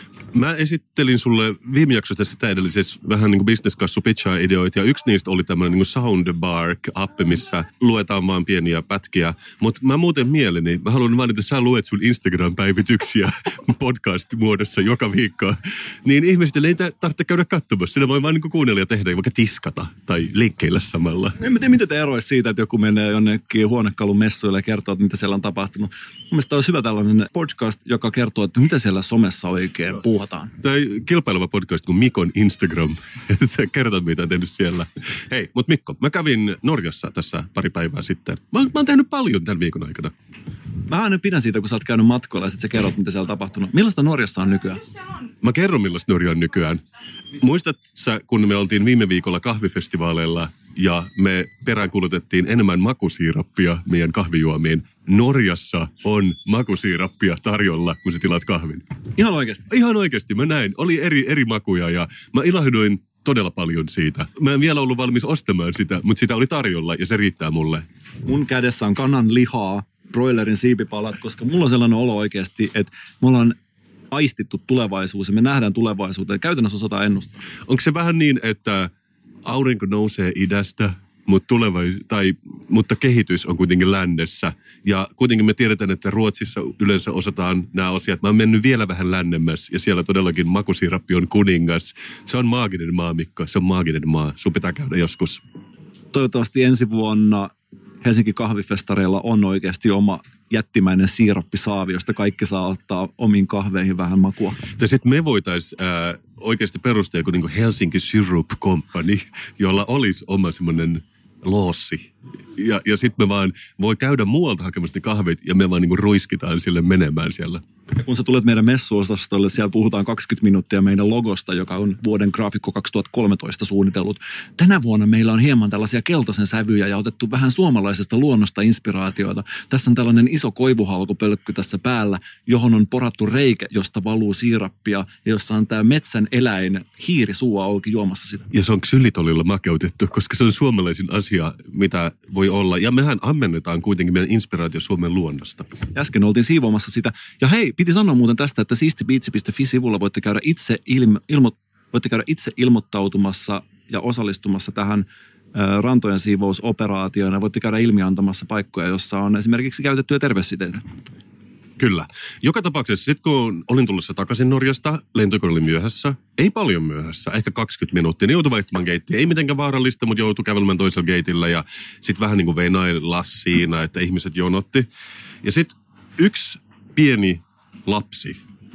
Mä esittelin sulle viime jaksossa sitä edellisessä vähän niin kuin business-kassu pitchaa ideoita, ja yksi niistä oli tämmöinen niin kuin Soundbark-appi, missä luetaan vaan pieniä pätkiä. Mutta mä muuten mieleni, mä haluan vaan, että sä luet sun Instagram-päivityksiä podcast-muodossa joka viikko. Niin ihmiset ei tarvitse käydä katsomassa. Siinä voi vaan niin kuin kuunnella ja tehdä, vaikka tiskata tai lenkkeillä samalla. En mä tiedä, miten te eroisi siitä, että joku menee jonnekin huonekalun messuille ja kertoo, että mitä siellä on tapahtunut. Mun mielestä olisi hyvä tällainen podcast, joka kertoo, että mitä siellä somessa oikein puhutaan. Tai kilpaileva podcast kuin Mikon Instagram. Kertoo, mitä on tehnyt siellä. Hei, mutta Mikko, mä kävin Norjassa tässä pari päivää sitten. Mä, mä oon tehnyt paljon tämän viikon aikana. Mä aina pidän siitä, kun sä oot käynyt matkoilla ja sit sä kerrot, mitä siellä on tapahtunut. Millaista Norjassa on nykyään? Mä kerron, millaista Norja on nykyään. Muistat sä, kun me oltiin viime viikolla kahvifestivaaleilla ja me peräänkuulutettiin enemmän makusiirappia meidän kahvijuomiin. Norjassa on makusiirappia tarjolla, kun sä tilaat kahvin. Ihan oikeasti? Ihan oikeasti, mä näin. Oli eri, eri makuja ja mä ilahduin todella paljon siitä. Mä en vielä ollut valmis ostamaan sitä, mutta sitä oli tarjolla ja se riittää mulle. Mun kädessä on kanan lihaa, broilerin siipipalat, koska mulla on sellainen olo oikeasti, että me ollaan aistittu tulevaisuus ja me nähdään tulevaisuuteen. Käytännössä osataan ennustaa. Onko se vähän niin, että aurinko nousee idästä, mutta, tulevais- tai, mutta kehitys on kuitenkin lännessä. Ja kuitenkin me tiedetään, että Ruotsissa yleensä osataan nämä asiat. Mä oon mennyt vielä vähän lännemmäs ja siellä todellakin makusiirappi on kuningas. Se on maaginen maa, Mikko. Se on maaginen maa. Sun pitää käydä joskus. Toivottavasti ensi vuonna Helsinki kahvifestareilla on oikeasti oma jättimäinen siirappisaavi, josta kaikki saa ottaa omiin kahveihin vähän makua. Ja sitten me voitaisiin äh, oikeasti perustaa joku niin Helsinki Syrup Company, jolla olisi oma semmoinen loossi. Ja, ja sitten me vaan voi käydä muualta hakemasta kahvit ja me vaan niin kuin ruiskitaan sille menemään siellä. Ja kun sä tulet meidän messuosastolle, siellä puhutaan kaksikymmentä minuuttia meidän logosta, joka on vuoden graafikko kaksituhattakolmetoista suunnitellut. Tänä vuonna meillä on hieman tällaisia keltaisen sävyjä ja otettu vähän suomalaisesta luonnosta inspiraatioita. Tässä on tällainen iso koivuhalkopölkky tässä päällä, johon on porattu reikä, josta valuu siirappia ja jossa on tämä metsän eläin hiiri suu auki juomassa sitä. Ja se on ksylitolilla makeutettu, koska se on suomalaisin asia, mitä voi olla. Ja mehän ammennetaan kuitenkin meidän inspiraatio Suomen luonnosta. Äsken oltiin siivoamassa sitä. Ja hei, piti sanoa muuten tästä, että siistibiitsi piste fi-sivulla voitte käydä itse, ilmo, ilmo, voitte käydä itse ilmoittautumassa ja osallistumassa tähän ä, rantojen siivousoperaatioon. Ja voitte käydä ilmiantamassa paikkoja, jossa on esimerkiksi käytettyjä terveyssiteitä. Kyllä. Joka tapauksessa sitten kun olin tulossa takaisin Norjasta, lentokone oli myöhässä. Ei paljon myöhässä, ehkä kaksikymmentä minuuttia. Ne joutui vaihtamaan geittiä. Ei mitenkään vaarallista, mutta joutui kävelemään toisella geitillä ja sitten vähän niin kuin veinailla siinä, että ihmiset jonotti. Ja sitten yksi pieni lapsi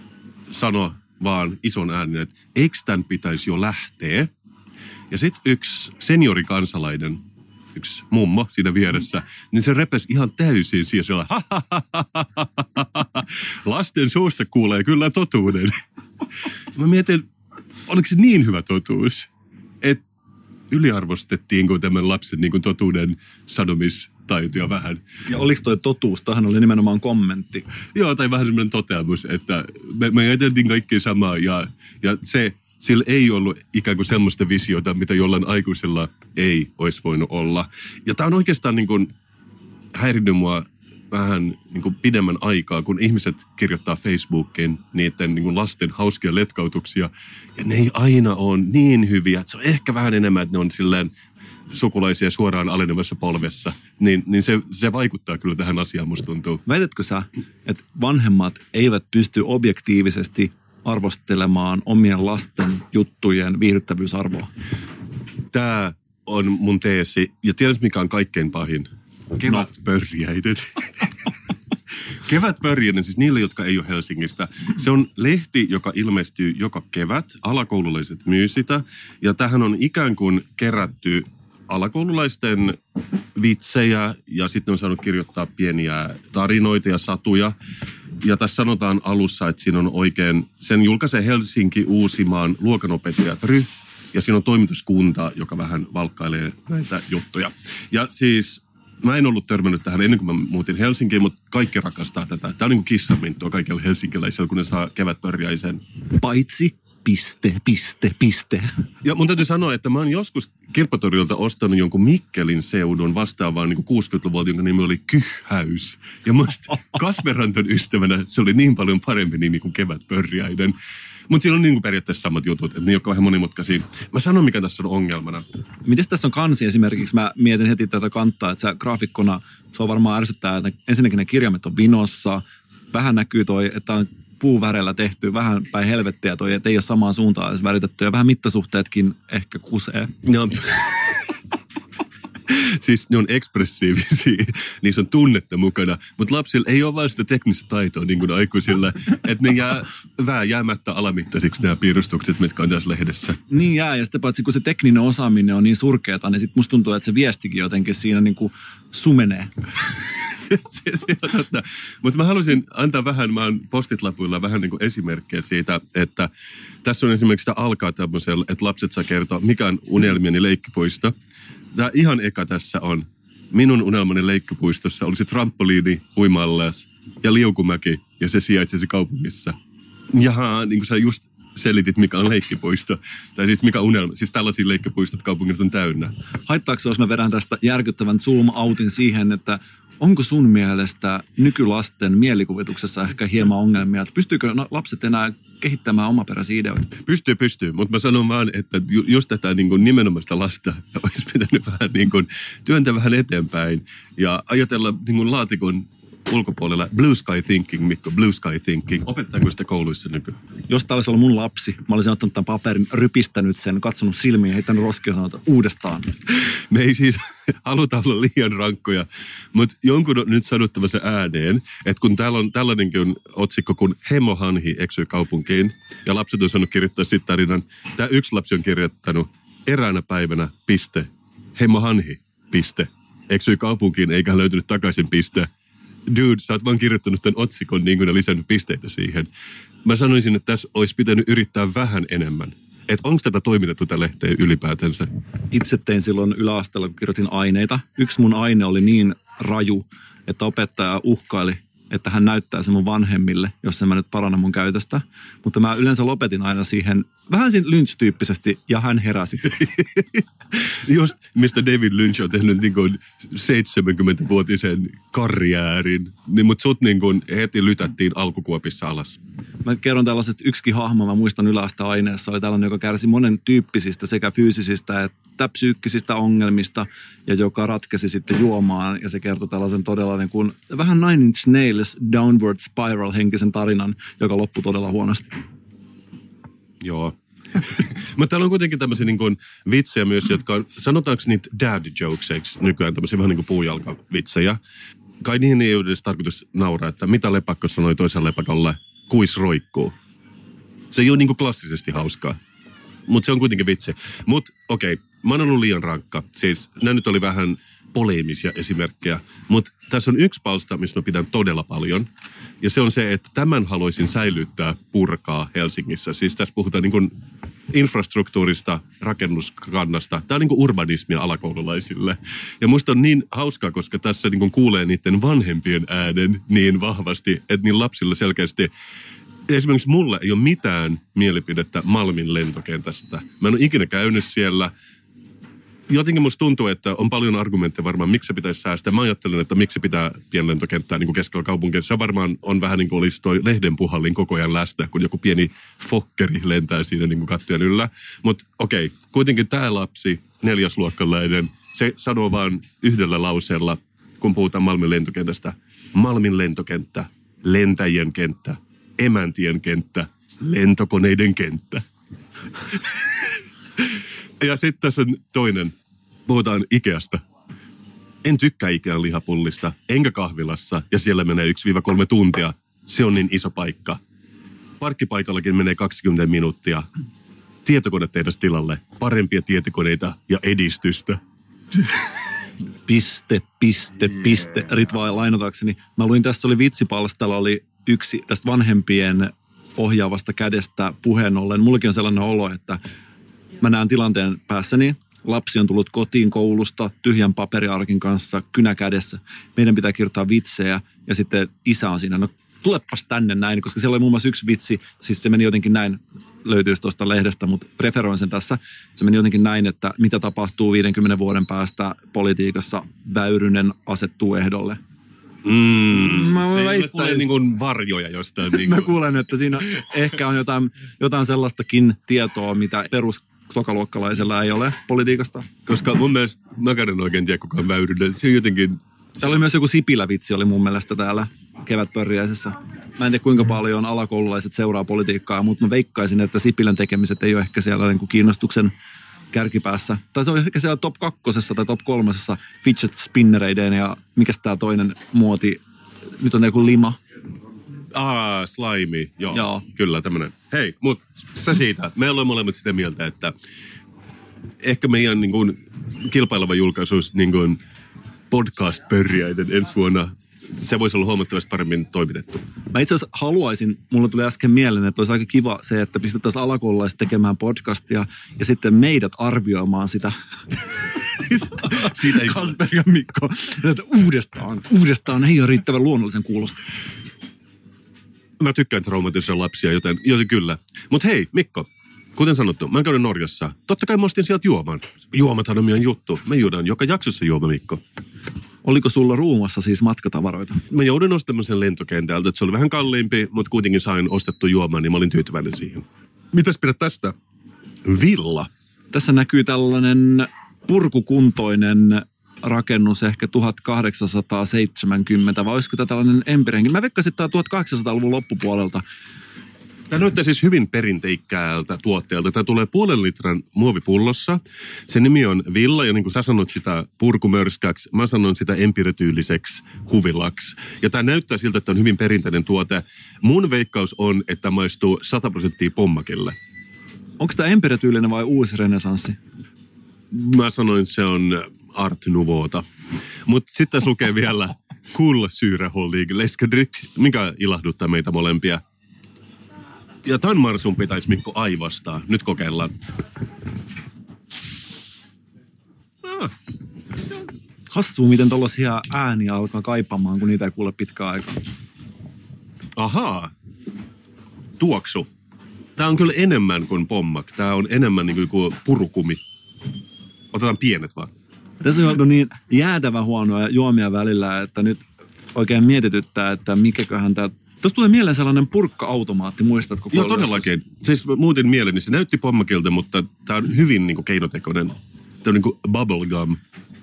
sanoi vaan ison äänen, että eikö tämän pitäisi jo lähteä? Ja sitten yksi seniorikansalainen, yksi mummo siinä vieressä, niin se repesi ihan täysin siihen siellä. Lasten suusta kuulee kyllä totuuden. Mä mietin, oliko se niin hyvä totuus, että yliarvostettiinko tämän lapsen niin kuin totuuden sanomistaitoja vähän. Ja oliko toi totuus? Tämähän oli nimenomaan kommentti. Joo, tai vähän semmoinen toteamus, että me, me ajateltiin kaikki samaa ja, ja se, sillä ei ollut ikään kuin semmoista visiota, mitä jollain aikuisella ei olisi voinut olla. Ja tämä on oikeastaan niin kuin häirinnyt mua vähän niin kuin pidemmän aikaa, kun ihmiset kirjoittaa Facebookiin niiden niin kuin lasten hauskia letkautuksia. Ja ne ei aina ole niin hyviä. Se on ehkä vähän enemmän, että ne on silleen sukulaisia suoraan alenevassa polvessa. Niin, niin se, se vaikuttaa kyllä tähän asiaan, musta tuntuu. Väitätkö sä, että vanhemmat eivät pysty objektiivisesti arvostelemaan omien lasten juttujen viihdyttävyysarvoa? Tämä on mun teesi. Ja tiedät, mikä on kaikkein pahin? Kevätpörjäinen. Kevätpörjäinen, siis niille, jotka ei ole Helsingistä. Se on lehti, joka ilmestyy joka kevät. Alakoululaiset myy sitä. Ja tähän on ikään kuin kerätty alakoululaisten vitsejä ja sitten on saanut kirjoittaa pieniä tarinoita ja satuja. Ja tässä sanotaan alussa, että siinä on oikein, sen julkaisee Helsinki Uusimaan luokanopettajat ry ja siinä on toimituskunta, joka vähän valkkailee näitä juttuja. Ja siis mä en ollut törmännyt tähän ennen kuin mä muutin Helsinkiin, mutta kaikki rakastaa tätä. Tämä on niin kuin kissanminttua kaikilla helsinkiläisillä, kun ne saa kevätpörjäisen. Paitsi piste, piste, piste. Ja mun täytyy sanoa, että mä oon joskus Kirppatorjolta ostanut jonkun Mikkelin seudun vastaavaan niin kuin kuusikymmentäluvulta, jonka nimi oli Kyhäys. Ja musta Kasperanton ystävänä se oli niin paljon parempi nimi kuin Kevätpörjäinen. Mutta siinä on niin kuin periaatteessa samat jutut, että ne on vähän monimutkaisia. Mä sanon, mikä tässä on ongelmana. Miten tässä on kansi esimerkiksi? Mä mietin heti tätä kantaa, että sä graafikkona, se on varmaan ärsyttää, että ensinnäkin ne kirjaimet on vinossa. Vähän näkyy toi, että on puuväreillä tehty, vähän päin helvettiä toi, että ei ole samaan suuntaan edes väritetty. Ja vähän mittasuhteetkin ehkä kusee. No. Siis ne on ekspressiivisiä, niissä on tunnetta mukana, mutta lapsilla ei ole vain sitä teknistä taitoa niin kuin aikuisilla, että ne jää vääjäämättä alamittaisiksi nämä piirustukset, mitkä on tässä lehdessä. Niin jää, ja sitten paitsi kun se tekninen osaaminen on niin surkeata, niin sitten musta tuntuu, että se viestikin jotenkin siinä niin kuin sumenee. se, se on totta. Mutta mä haluaisin antaa vähän, mä oon postitlapuilla vähän niin kuin esimerkkejä siitä, että tässä on esimerkiksi sitä alkaa tämmöisellä, että lapset saa kertoa, mikä on unelmieni leikkipuisto. Tämä ihan eka tässä on. Minun unelmani leikkipuistossa olisi trampoliini, uimallas ja liukumäki, ja se sijaitsisi kaupungissa. Jaha, niin kuin sä just selitit, mikä on leikkipuisto. Tai siis mikä unelma. Siis tällaisia leikkipuistot kaupungit on täynnä. Haittaako se, jos mä vedän tästä järkyttävän zoom-outin siihen, että onko sun mielestä nykylasten mielikuvituksessa ehkä hieman ongelmia? Että pystyykö lapset enää kehittämään omaperäisiä ideoita? Pystyy, pystyy. Mutta mä sanon vaan, että ju- just tätä niin kuin nimenomaista lasta olisi pitänyt vähän niin kuin työntää vähän eteenpäin. Ja ajatella niin kuin laatikon ulkopuolella blue sky thinking, Mikko, blue sky thinking. Opettaako sitä kouluissa nykyään? Jos tämä olisi ollut mun lapsi, mä olisin ottanut tämän paperin, rypistänyt sen, katsonut silmiin ja heittänyt roskia ja sanonut uudestaan. Me ei siis haluta olla liian rankkoja, mutta jonkun on nyt sanottava se ääneen, että kun täällä on tällainenkin otsikko, kun hemohanhi eksyy kaupunkiin, ja lapset on sanonut kirjoittaa sitten tarinan, tämä yksi lapsi on kirjoittanut eräänä päivänä, piste, hemohanhi, piste, eksyy kaupunkiin eikä löytynyt takaisin, piste. Dude, sä oot vaan kirjoittanut tämän otsikon niin kuin ne lisännyt pisteitä siihen. Mä sanoisin, että tässä olisi pitänyt yrittää vähän enemmän. Että onko tätä toimitettu tätä lehteä ylipäätänsä? Itse tein silloin yläasteella, kun kirjoitin aineita. Yksi mun aine oli niin raju, että opettaja uhkaili, että hän näyttää sen mun vanhemmille, jos en mä nyt paranna mun käytöstä. Mutta mä yleensä lopetin aina siihen vähän siinä Lynch-tyyppisesti, ja hän heräsi. Just mistä David Lynch on tehnyt niin kuin seitsemänkymmentävuotisen karjäärin, niin, mutta sut niin kuin heti lytättiin alkukuopissa alas. Mä kerron tällaisesta yksikin hahmo, mä muistan yläasteen aineessa, oli tällainen, joka kärsi monen tyyppisistä sekä fyysisistä että psyykkisistä ongelmista, ja joka ratkesi sitten juomaan, ja se kertoi tällaisen todella niin kuin vähän Nine Inch Nails Downward Spiral henkisen tarinan, joka loppui todella huonosti. Joo. Mutta täällä on kuitenkin tämmöisiä niin kuin vitsejä myös, jotka on, sanotaanko niitä dad jokeseiksi nykyään, tämmöisiä vähän niin kuin puujalkavitsejä. Kai niihin ei ole edes tarkoitus nauraa, että mitä lepakko sanoi toiselle lepakolle, kuis roikkuu. Se ei ole niin kuin klassisesti hauskaa, mutta se on kuitenkin vitsi. Mutta okei, okay, mä oon ollut liian rankka. Siis nämä nyt oli vähän poleemisia esimerkkejä, mutta tässä on yksi palsta, missä mä pidän todella paljon. Ja se on se, että tämän haluaisin säilyttää, purkaa Helsingissä. Siis tässä puhutaan niin kuin infrastruktuurista, rakennuskannasta. Tämä on niin kuin urbanismia alakoululaisille. Ja musta on niin hauskaa, koska tässä niin kuin kuulee niiden vanhempien äänen niin vahvasti, että niin lapsilla selkeästi. Esimerkiksi mulla ei ole mitään mielipidettä Malmin lentokentästä. Mä en ole ikinä käynyt siellä. Jotenkin musta tuntuu, että on paljon argumentteja varmaan, miksi se pitäisi säästää. Mä ajattelen, että miksi pitää pienlentokenttää niin kuin keskellä kaupunkia. Se varmaan on vähän niin kuin olisi toi lehdenpuhallin koko ajan läsnä, kun joku pieni fokkeri lentää siinä niin kuin kattojen yllä. Mutta okei, okay, kuitenkin tämä lapsi, neljäsluokkalainen, se sanoo vaan yhdellä lauseella, kun puhutaan Malmin lentokentästä. Malmin lentokenttä, lentäjien kenttä, emäntien kenttä, lentokoneiden kenttä. Ja sitten tässä on toinen. puhutaan Ikeasta. En tykkää Ikean lihapullista, enkä kahvilassa, ja siellä menee yksi kolme tuntia. Se on niin iso paikka. Parkkipaikallakin menee kaksikymmentä minuuttia. Tietokone tehdäs tilalle. Parempia tietokoneita ja edistystä. Piste, piste, piste. Ritva lainatakseni. Mä luin, tässä oli vitsipalstalla, oli yksi tästä vanhempien ohjaavasta kädestä puheen ollen. Mullakin on sellainen olo, että mä näen tilanteen päässäni. Lapsi on tullut kotiin koulusta tyhjän paperiarkin kanssa kynä kädessä. Meidän pitää kirjoittaa vitsejä ja sitten isä on siinä, no tulepas tänne näin, koska siellä oli muun muassa yksi vitsi, siis se meni jotenkin näin, löytyisi tuosta lehdestä, mutta preferoin sen tässä. Se meni jotenkin näin, että mitä tapahtuu viidenkymmenen vuoden päästä politiikassa, Väyrynen asettuu ehdolle. Mm, mä se väittäin, tulee niin kuin varjoja jostain. Niin mä kuulen, että siinä ehkä on jotain, jotain sellaistakin tietoa, mitä perus tokaluokkalaisella ei ole politiikasta. Koska mun mielestä, mäkään en oikein tiedä kukaan Väyrynen. Se on jotenkin... Se oli myös joku Sipilä-vitsi oli mun mielestä täällä kevätpörjäisessä. Mä en tiedä kuinka paljon alakoululaiset seuraa politiikkaa, mutta mä veikkaisin, että Sipilän tekemiset ei ole ehkä siellä niin kuin kiinnostuksen kärkipäässä. Tai se on ehkä siellä top kakkosessa tai top kolmosessa fidget spinnereiden ja mikäs tää toinen muoti, nyt on joku lima. Ah, slime, joo. Joo. Kyllä, tämmönen. Hei, mut se siitä. Me ollaan molemmat sitä mieltä, että ehkä meidän niin kuin, kilpaileva julkaisu niin kuin podcast-pörjäiden ensi vuonna, se voisi olla huomattavasti paremmin toimitettu. Mä itse asiassa haluaisin, mulla tuli äsken mieleen, että olisi aika kiva se, että pistettäisiin alakoululaiset tekemään podcastia ja sitten meidät arvioimaan sitä. Siitä ei Kasper ja Mikko, että uudestaan, uudestaan ei ole riittävän luonnollisen kuulosta. Mä tykkään traumatisoida lapsia, joten, joten kyllä. Mut hei, Mikko, kuten sanottu, mä oon käynyt Norjassa. Totta kai mä ostin sieltä juoman. Juomathan on meidän juttu. Me juodaan joka jaksossa juoma, Mikko. Oliko sulla ruumassa siis matkatavaroita? Mä joudun ostamaan sen lentokentältä, että se oli vähän kalliimpi, mutta kuitenkin sain ostettu juomaan, niin mä olin tyytyväinen siihen. Mitäs pidät tästä? Villa. Tässä näkyy tällainen purkukuntoinen rakennus ehkä tuhatkahdeksansataaseitsemänkymmentä, vai olisiko tämä tällainen empirenkin? Mä veikkasin, että tämä on tuhatkahdeksansataaluvun loppupuolelta. Tämä näyttää siis hyvin perinteikkältä tuotteelta. Tämä tulee puolen litran muovipullossa. Sen nimi on Villa, ja niin kuin sä sanot sitä purkumörskäksi, mä sanon sitä empiretyyliseksi huvilaksi. Ja tämä näyttää siltä, että on hyvin perinteinen tuote. Mun veikkaus on, että maistuu sata prosenttia pommakille. Onko tämä empiretyylinen vai uusi renesanssi? Mä sanoin, se on Art Nouveauta. Mutta sitten tässä lukee vielä Cool Syrehållig läskedryck, mikä ilahduttaa meitä molempia. Ja tämän marsun pitäisi Mikko aivastaa. Nyt kokeillaan. Ah. Hassuu, miten tollaisia ääniä alkaa kaipaamaan, kun niitä ei kuule pitkään aikaa. Ahaa. Tuoksu. Tää on kyllä enemmän kuin pommak. Tää on enemmän niin kuin purukumi. Otetaan pienet vaan. Tässä on oltu niin jäätävän huonoja juomia välillä, että nyt oikein mietityttää, että mikäköhän tää... Tuossa tulee mieleen sellainen purkka-automaatti, muistatko? Joo, todellakin. Siis muutin mieleni, se näytti pommakilta, mutta tää on hyvin niin kuin keinotekoinen. Tää on niin kuin bubblegum.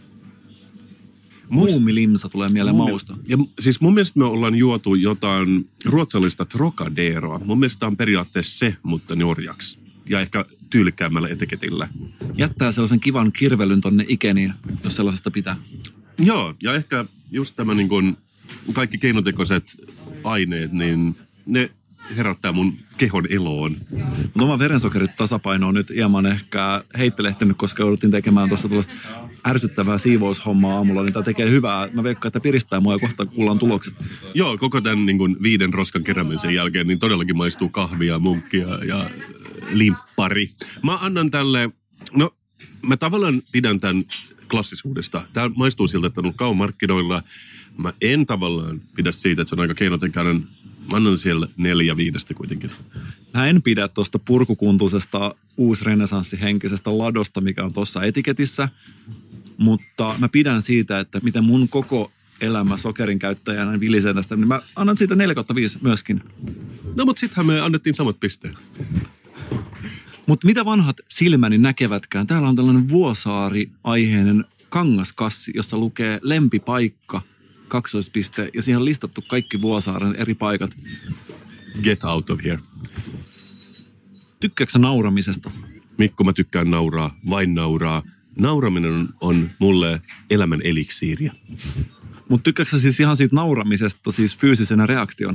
Muumilimsa tulee mieleen Muumi. Mausta. Ja siis mun mielestä me ollaan juotu jotain ruotsalaista Trocaderoa. Mun mielestä tää on periaatteessa se, mutta norjaksi. Ja ehkä tyylikkäämmällä etiketillä. Jättää sellaisen kivan kirvelyn tonne ikeniin, jos sellaisesta pitää. Joo, ja ehkä just tämä niin kuin kaikki keinotekoiset aineet, niin ne herättää mun kehon eloon. Mutta oma verensokerit tasapaino on nyt hieman ehkä heittelehtinyt, koska jouduttiin tekemään tuossa tuollaista ärsyttävää siivoushommaa aamulla, niin tämä tekee hyvää. Mä veikkaan, että piristää mua ja kohta kuullaan tulokset. Joo, koko tämän niin kuin viiden roskan keräämisen jälkeen niin todellakin maistuu kahvia, munkkia ja limppari. Mä annan tälle, no mä tavallaan pidän tämän klassisuudesta. Tämä maistuu siltä, että on ollut kauan markkinoilla. Mä en tavallaan pidä siitä, että se on aika keinotekoinen. Mä annan siellä neljä viidestä kuitenkin. Mä en pidä tuosta purkukuntuisesta uusrenesanssihenkisestä ladosta, mikä on tuossa etiketissä. Mutta mä pidän siitä, että miten mun koko elämä sokerin käyttäjänä vilisee tästä. Niin mä annan siitä neljä kautta viisi myöskin. No mut sittenhän me annettiin samat pisteet. Mutta mitä vanhat silmäni näkevätkään, täällä on tällainen Vuosaari-aiheinen kangaskassi, jossa lukee lempipaikka, kaksoispiste, ja siihen on listattu kaikki Vuosaaren eri paikat. Get out of here. Tykkääksä nauramisesta? Mikko, mä tykkään nauraa, vain nauraa. nauraminen on, on mulle elämän eliksiiriä. Mutta tykkääksä siis ihan siitä nauramisesta siis fyysisenä reaktiona?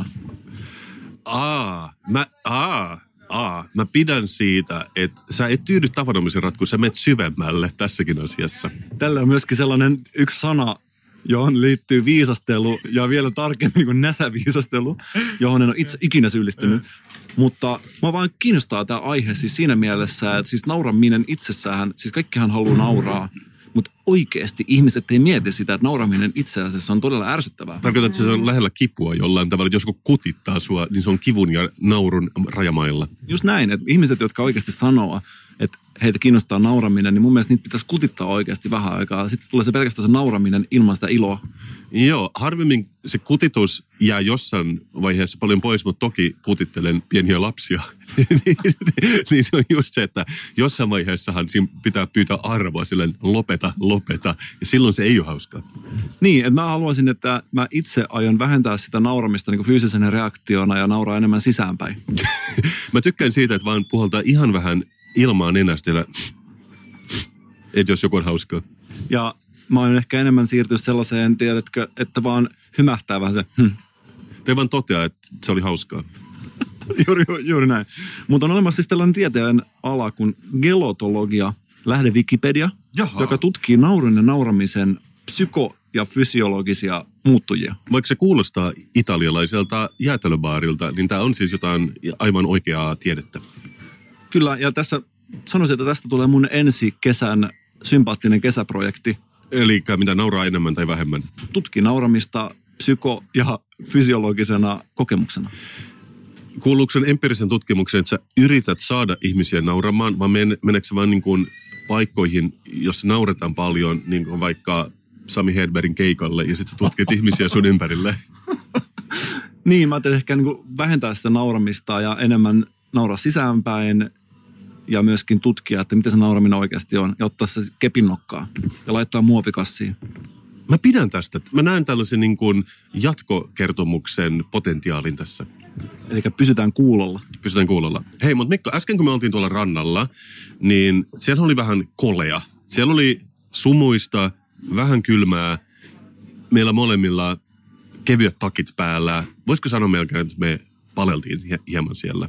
Aa, mä, aa, aa, mä pidän siitä, että sä et tyydy tavanomisen ratkuun, sä menet syvemmälle tässäkin asiassa. Tällä on myöskin sellainen yksi sana, johon liittyy viisastelu ja vielä tarkemmin kuin näsäviisastelu, johon en ole itse ikinä syyllistynyt. Mutta mä vaan kiinnostaa tämä aihe siis siinä mielessä, että siis nauraminen itsessään, siis kaikkihan haluaa nauraa, mutta oikeasti ihmiset ei mieti sitä, että nauraminen itse asiassa on todella ärsyttävää. Tarkoitat, että se on lähellä kipua jollain tavalla, että jos joku kutittaa sua, niin se on kivun ja naurun rajamailla. Just näin, että ihmiset, jotka oikeasti sanoo, että heitä kiinnostaa nauraminen, niin mun mielestä niitä pitäisi kutittaa oikeasti vähän aikaa. Sitten tulee se pelkästään se nauraminen ilman sitä iloa. Joo, harvemmin se kutitus jää jossain vaiheessa paljon pois, mutta toki kutittelen pieniä lapsia. Niin se on just se, että jossain vaiheessahan siinä pitää pyytää arvoa silleen lopeta, lopeta. Ja silloin se ei ole hauskaa. Niin, että mä haluaisin, että mä itse aion vähentää sitä nauramista niin kuin fyysisenä reaktiona ja nauraa enemmän sisäänpäin. Mä tykkään siitä, että vaan puhaltaa ihan vähän ilmaa nenästä, että jos joku on hauskaa. Ja mä oon ehkä enemmän siirtynyt sellaiseen, tiedätkö, että vaan hymähtää vähän se hm. Te vaan toteaa, että se oli hauskaa. juuri, juuri näin. Mutta on olemassa siis tällainen tieteen ala kuin gelotologia, lähde Wikipedia, Jaha. joka tutkii naurun ja nauramisen psyko- ja fysiologisia muuttujia. Vaikka se kuulostaa italialaiselta jäätelöbaarilta, niin tämä on siis jotain aivan oikeaa tiedettä. Kyllä, ja tässä sanoisin, että tästä tulee mun ensi kesän sympaattinen kesäprojekti. Eli mitä nauraa enemmän tai vähemmän? Tutki nauramista psyko- ja fysiologisena kokemuksena. Kuuluuko sen empiirisen tutkimuksen, että sä yrität saada ihmisiä nauramaan, vai men, meneekö vaan niin kuin paikkoihin, jossa nauretaan paljon, niin kuin vaikka Sami Hedbergin keikalle, ja sitten sä tutkit ihmisiä sun ympärille? Niin, mä ajattelin ehkä niin kuin vähentää sitä nauramista ja enemmän nauraa sisäänpäin ja myöskin tutkia, että mitä se nauraminen oikeasti on, ja ottaa se kepin nokkaa ja laittaa muovikassiin. Mä pidän tästä. Mä näen tällaisen niin kuin jatkokertomuksen potentiaalin tässä. Eli pysytään kuulolla. Pysytään kuulolla. Hei, mutta Mikko, äsken kun me oltiin tuolla rannalla, niin siellä oli vähän kolea. Siellä oli sumuista, vähän kylmää. Meillä molemmilla kevyet takit päällä. Voisiko sanoa melkein, että me paleltiin hieman siellä?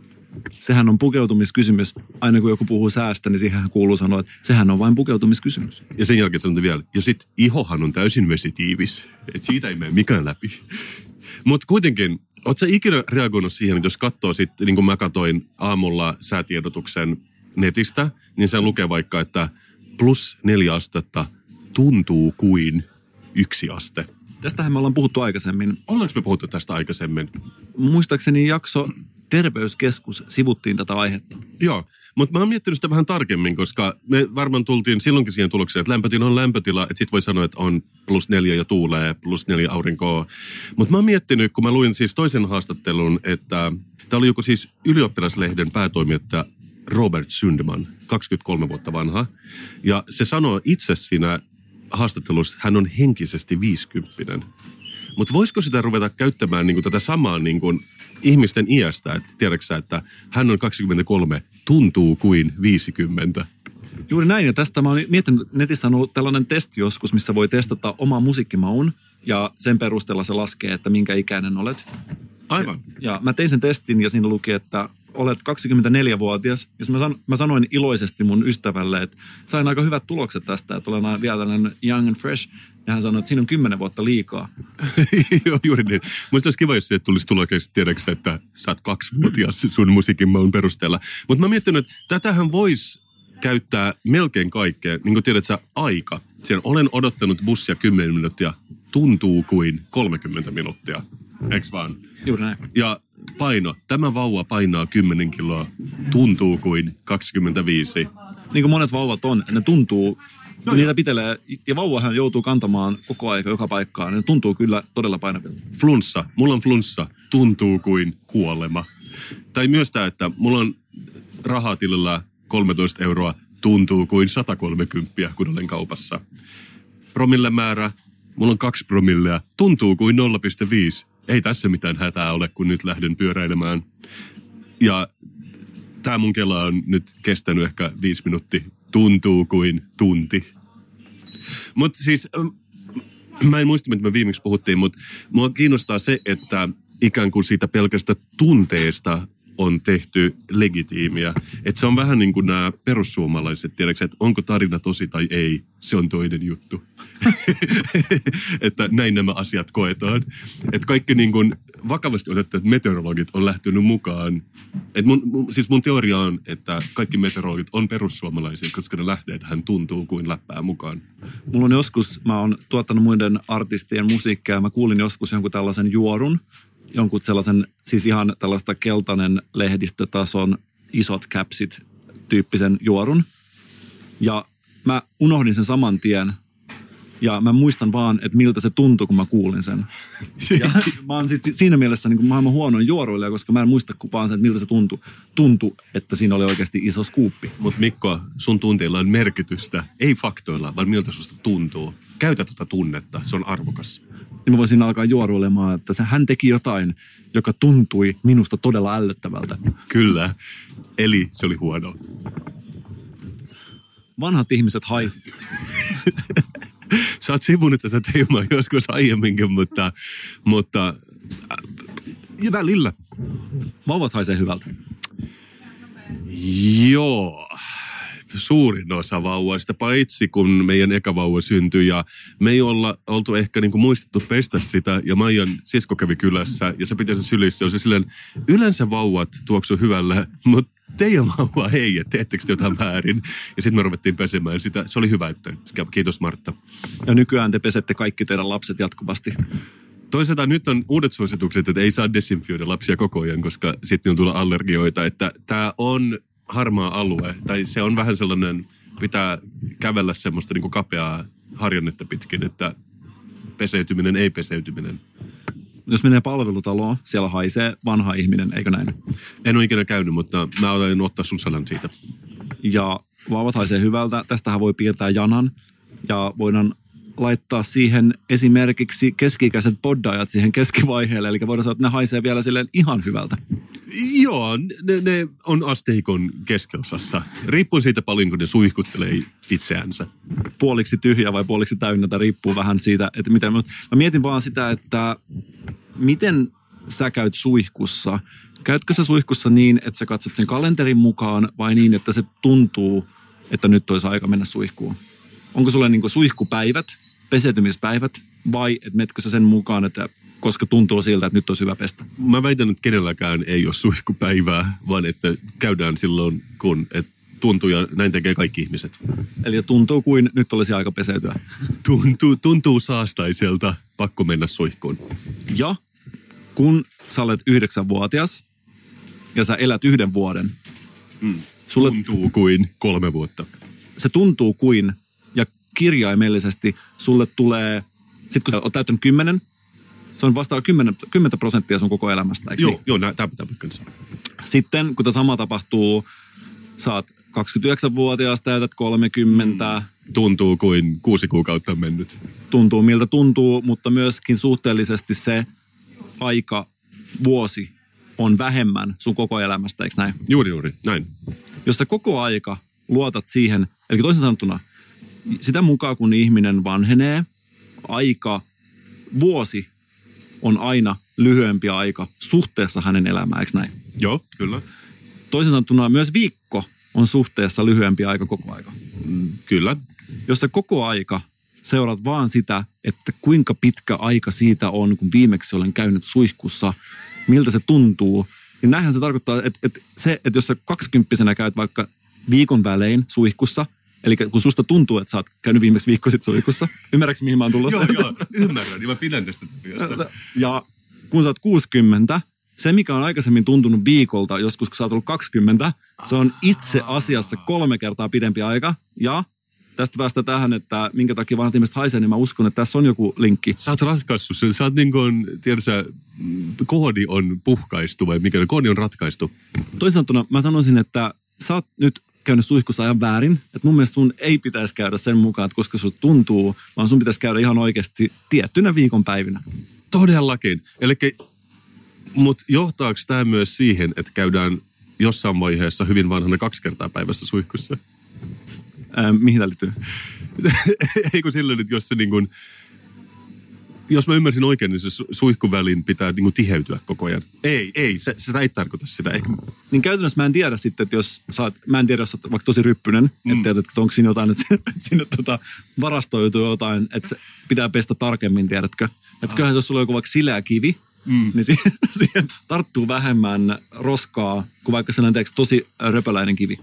Sehän on pukeutumiskysymys. Aina kun joku puhuu säästä, niin siihen kuuluu sanoa, että sehän on vain pukeutumiskysymys. Ja sen jälkeen sanotaan vielä, ja sit ihohan on täysin vesitiivis. Että siitä ei mene mikään läpi. Mutta kuitenkin, ootko sä ikinä reagoinut siihen, että jos katsoo sitten, niin kuin mä katsoin aamulla säätiedotuksen netistä, niin se lukee vaikka, että plus neljä astetta tuntuu kuin yksi aste. Tästähän me ollaan puhuttu aikaisemmin. Ollaanko me puhuttu tästä aikaisemmin? Muistaakseni jakso Terveyskeskus sivuttiin tätä aihetta. Joo, mutta mä oon miettinyt sitä vähän tarkemmin, koska me varmaan tultiin silloinkin siihen tulokseen, että lämpötila on lämpötila, että sit voi sanoa, että on plus neljä ja tuulee, plus neljä aurinkoa. Mutta mä oon miettinyt, kun mä luin siis toisen haastattelun, että tää oli joku siis ylioppilaslehden päätoimittaja Robert Sundman, kaksikymmentäkolme vuotta vanha. Ja se sanoo itse siinä haastattelussa, hän on henkisesti viisikymppinen. Mutta voisiko sitä ruveta käyttämään niin kuin tätä samaa niin kuin ihmisten iästä, että tiedätkö sä, että hän on kaksikymmentäkolme, tuntuu kuin viisikymmentä. Juuri näin, ja tästä mä oon miettinyt, netissä on ollut tällainen testi joskus, missä voi testata omaa musiikkimaun, ja sen perusteella se laskee, että minkä ikäinen olet. Aivan. Ja mä tein sen testin, ja siinä luki, että olet kaksikymmentäneljävuotias. Jos mä, san, mä sanoin iloisesti mun ystävälle, että sain aika hyvät tulokset tästä, että olen vielä tällainen young and fresh, ja hän sanoi, että siinä on kymmenen vuotta liikaa. Joo, juuri niin. Musta olisi kiva, jos sieltä tulisi tuloksesta tiedäksä, että sä oot kaksivuotias sun musiikin maun perusteella. Mutta mä oon miettinyt, että tätähän voisi käyttää melkein kaikkea. Niin kuin tiedät sä, aika. Siellä olen odottanut bussia kymmenen minuuttia, tuntuu kuin kolmekymmentä minuuttia. Eiks vaan? Juuri näin. Ja paino. Tämä vauva painaa kymmenen kiloa, tuntuu kuin kaksikymmentäviisi. Niin kuin monet vauvat on, ne tuntuu, no niitä jo. Pitelee, ja vauvahan joutuu kantamaan koko aika joka paikkaan. Ne tuntuu kyllä todella painavilta. Flunssa. Mulla on flunssa. Tuntuu kuin kuolema. Tai myös tämä, että mulla on rahaa tilillä kolmetoista euroa. Tuntuu kuin sata kolmekymmentä, kun olen kaupassa. Promillemäärä. Mulla on kaksi promillea. Tuntuu kuin nolla pilkku viisi. Ei tässä mitään hätää ole, kun nyt lähden pyöräilemään. Ja tämä mun kela on nyt kestänyt ehkä viisi minuuttia. tuntuu kuin tunti. Mutta siis, mä en muista, mitä me viimeksi puhuttiin, mutta mua kiinnostaa se, että ikään kuin siitä pelkästä tunteesta on tehty legitiimiä. Että se on vähän niin kuin nämä perussuomalaiset, tiedätkö, että onko tarina tosi tai ei, se on toinen juttu. Että näin nämä asiat koetaan. Että kaikki niin kuin vakavasti otettavat meteorologit on lähtenyt mukaan. Että mun, mun, siis mun teoria on, että kaikki meteorologit on perussuomalaisia, koska ne lähtee tähän tuntuu kuin läppää mukaan. Mulla on joskus, mä oon tuottanut muiden artistien musiikkia ja mä kuulin joskus jonkun tällaisen juorun, jonkun sellaisen, siis ihan tällaista keltainen lehdistötason isot capsit tyyppisen juorun. Ja mä unohdin sen saman tien. Ja mä muistan vaan, että miltä se tuntui, kun mä kuulin sen. Ja mä oon siis siinä mielessä niin kuin maailman huonoin juoruilija, koska mä en muista vaan sen, että miltä se tuntui. Tuntui, että siinä oli oikeasti iso skuuppi. Mutta Mikko, sun tunteilla on merkitystä. Ei faktoilla, vaan miltä susta tuntuu. Käytä tuota tunnetta, se on arvokas. Niin mä voisin alkaa juoruilemaan, että se, hän teki jotain, joka tuntui minusta todella ällöttävältä. Kyllä, eli se oli huono. Vanhat ihmiset haisi. Sä oot sivunut tätä teemaa joskus aiemminkin, mutta, mutta äh, välillä. Vauvat haisee hyvältä. Joo, suurin osa vauvoista, paitsi kun meidän eka vauva syntyi ja me ei olla oltu ehkä niinku muistettu pestä sitä ja Maijan sisko kävi kylässä ja se piti sen sylissä. Se silleen, yleensä vauvat tuoksuu hyvällä, mutta teidän vauva ei, että teettekö te jotain väärin. Ja sitten me ruvettiin pesemään sitä. Se oli hyvä, että kiitos Martta. Ja nykyään te pesette kaikki teidän lapset jatkuvasti. Toisaalta nyt on uudet suositukset, että ei saa desinfioida lapsia koko ajan, koska sitten on tullut allergioita. Että tämä on harmaa alue, tai se on vähän sellainen, pitää kävellä semmoista niin kuin kapeaa harjannetta pitkin, että peseytyminen ei peseytyminen. Jos menee palvelutaloon, siellä haisee vanha ihminen, eikö näin? En ole ikinä käynyt, mutta mä otan ottaa sun sanan siitä. Ja vauvat haisee hyvältä. Tästähän voi piirtää janan ja voidaan laittaa siihen esimerkiksi keski-ikäiset poddajat siihen keskivaiheelle. Eli voidaan sanoa, että ne haisee vielä silleen ihan hyvältä. Joo, ne, ne on asteikon keskiosassa. Riippuu siitä paljon, kun ne suihkuttelee itseänsä. Puoliksi tyhjä vai puoliksi täynnä, tämä riippuu vähän siitä, että miten. Mä mietin vaan sitä, että miten sä käyt suihkussa. Käytkö sä suihkussa niin, että sä katsot sen kalenterin mukaan vai niin, että se tuntuu, että nyt olisi aika mennä suihkuun? Onko sulle niin kuin suihkupäivät, peseytymispäivät vai et menetkö sä sen mukaan, että koska tuntuu siltä, että nyt olisi hyvä pestä? Mä väitän, että kenelläkään ei ole suihkupäivää, vaan että käydään silloin, kun et tuntuu ja näin tekee kaikki ihmiset. Eli tuntuu kuin nyt olisi aika peseytyä. Tuntuu, tuntuu saastaiselta, pakko mennä suihkuun. Ja kun sä olet yhdeksänvuotias ja sä elät yhden vuoden, mm. sulle tuntuu kuin kolme vuotta. Se tuntuu kuin, ja kirjaimellisesti sulle tulee, sit kun sä oot täyttänyt kymmenen, se on vasta kymmenen prosenttia sun koko elämästä, eikö Joo, niin? joo tämä pitää paikkansa. Sitten kun tämä sama tapahtuu, sä oot kaksikymmentäyhdeksänvuotias, täytät kolmekymmentä. Tuntuu kuin kuusi kuukautta on mennyt. Tuntuu miltä tuntuu, mutta myöskin suhteellisesti se aika, vuosi on vähemmän sun koko elämästä, eikö näin? Juuri, juuri, näin. Jos sä koko aika luotat siihen, eli toisin sanottuna, sitä mukaan kun ihminen vanhenee, aika, vuosi on aina lyhyempi aika suhteessa hänen elämään, eikö näin? Joo, kyllä. Toisin sanottuna myös viikko on suhteessa lyhyempi aika koko aika. Mm, kyllä. Jos sä koko aika seuraat vaan sitä, että kuinka pitkä aika siitä on, kun viimeksi olen käynyt suihkussa, miltä se tuntuu, niin näinhän se tarkoittaa, että, että se, että jos sä kaksikymppisenä käyt vaikka viikon välein suihkussa, eli kun susta tuntuu, että sä oot käynyt viimeksi viikko sitten suihkussa, ymmärrätkö mihin mä oon tullut? Joo, joo, ymmärrän, ja mä pidän tästä työstä. Ja kun sä oot kuusikymmentä, se mikä on aikaisemmin tuntunut viikolta, joskus kun sä oot ollut kaksikymmentä, se on itse asiassa kolme kertaa pidempi aika, ja tästä päästä tähän, että minkä takia vanhat ihmiset haisee, niin mä uskon, että tässä on joku linkki. Sä oot ratkaissut sen. Sä oot niin kuin, tiedätkö, koodi on puhkaistu vai mikä? Koodi on ratkaistu. Toisaalta mä sanoisin, että sä oot nyt käynyt suihkussa ajan väärin. Että mun mielestä sun ei pitäisi käydä sen mukaan, että koska sun tuntuu, vaan sun pitäisi käydä ihan oikeasti tiettynä viikonpäivinä. Todellakin. Eli, mutta johtaako tämä myös siihen, että käydään jossain vaiheessa hyvin vanhana kaksi kertaa päivässä suihkussa? Ää, mihin tämä liittyy? Ei kun silloin, että jos se niin kuin, jos mä ymmärsin oikein, niin se suihkuvälin pitää niin kuin tiheytyä koko ajan. Ei, ei, se, se ei tarkoita sitä. Ehkä... Niin käytännössä mä en tiedä sitten, että jos sä oot, mä en tiedä, jos sä oot vaikka tosi ryppynen, mm. että tiedät, että onko siinä jotain, että, että sinne tota, varastoituu jotain, että se pitää pestä tarkemmin, tiedätkö? Että kyllähän jos sulla on joku vaikka sileä kivi, mm. niin siihen, siihen tarttuu vähemmän roskaa kuin vaikka sellainen tosi röpöläinen kivi.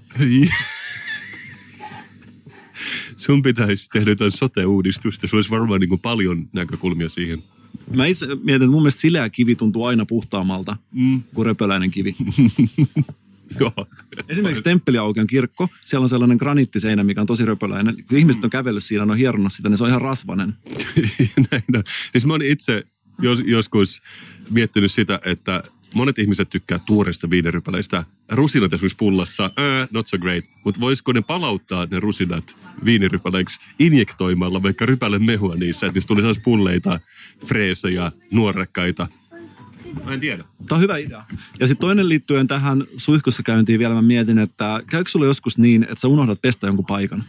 Sun pitäisi tehdä jotain sote-uudistusta. Sulla olisi varmaan niin kuin paljon näkökulmia siihen. Mä itse mietin, että mun mielestä sileä kivi tuntuu aina puhtaammalta mm. kuin röpöläinen kivi. Joo. Esimerkiksi Temppeliaukeon kirkko, siellä on sellainen graniittiseinä, mikä on tosi röpöläinen. Kun ihmiset on kävellyt siinä, on hieronnut sitä, niin se on ihan rasvainen. Näin on. Siis mä oon itse jos, joskus miettinyt sitä, että monet ihmiset tykkää tuoreista viinirypäleistä. Rusinat esimerkiksi pullassa, äh, not so great. Mutta voisiko ne palauttaa ne rusinat viinirypäleiksi injektoimalla vaikka rypälen mehua niissä, että niistä tuli sellaisia pulleita, freesejä, nuorekkaita. Mä en tiedä. Tämä on hyvä idea. Ja sitten toinen liittyen tähän suihkussa käyntiin vielä mä mietin, että käykö sulla joskus niin, että sä unohdat pestä jonkun paikan?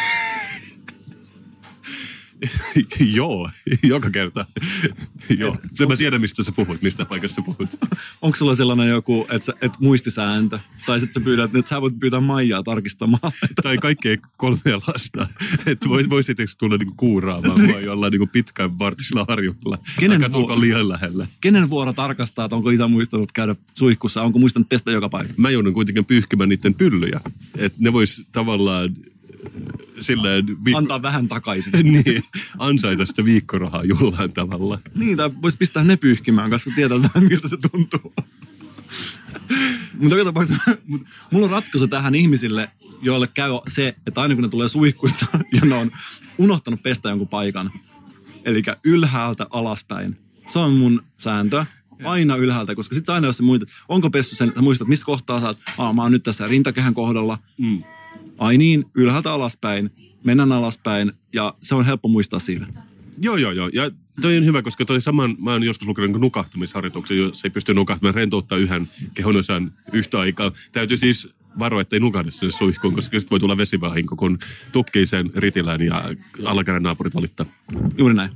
Joo, joka kerta. Joo. Et, mä tiedän, mistä sä puhut, mistä paikassa sä puhut. Onko sulla sellainen joku, että sä, et muistisääntö? Tai sitten sä pyydät, että sä voit pyytää Maijaa tarkistamaan. Tai kaikkea kolmea lasta. Että vois, voisitko tulla niinku kuuraamaan vai jollain niinku pitkään vartisilla harjuilla. Aika tulko liian lähellä. Kenen vuoro tarkastaa, että onko isä muistanut käydä suihkussa? Onko muistanut pestä joka paikka? Mä joudun kuitenkin pyyhkimään niiden pyllyjä. Että ne vois tavallaan... Silleen, viikko... Antaa vähän takaisin. Niin, ansaita sitä viikkorahaa jollain tavalla. Niin, tai voisi pistää ne pyyhkimään, koska tietää vähän miltä se tuntuu. Mutta joka tapauksessa, mulla on ratkaisu tähän ihmisille, joille käy se, että aina kun ne tulee suihkusta ja ne on unohtanut pestä jonkun paikan. Eli ylhäältä alaspäin. Se on mun sääntö. Aina ylhäältä, koska sitten aina jos sä muistat, onko pessu sen, sä muistat, missä kohtaa sä oot, Aa, mä oon nyt tässä rintakehän kohdalla. Mm. Ai niin, ylhäältä alaspäin, mennään alaspäin ja se on helppo muistaa siinä. Joo, joo, joo. Ja toi on hyvä, koska toi saman, mä oon joskus lukenut nukahtamisharjoituksia, jos ei pysty nukahtamaan, rentouttaa yhden kehonosan yhtä aikaa. Täytyy siis varoa, ettei nukahda sinne suihkuun, koska sitten voi tulla vesivahinko, kun tukkii sen ritilään ja alakäden naapurit valittaa. Juuri näin.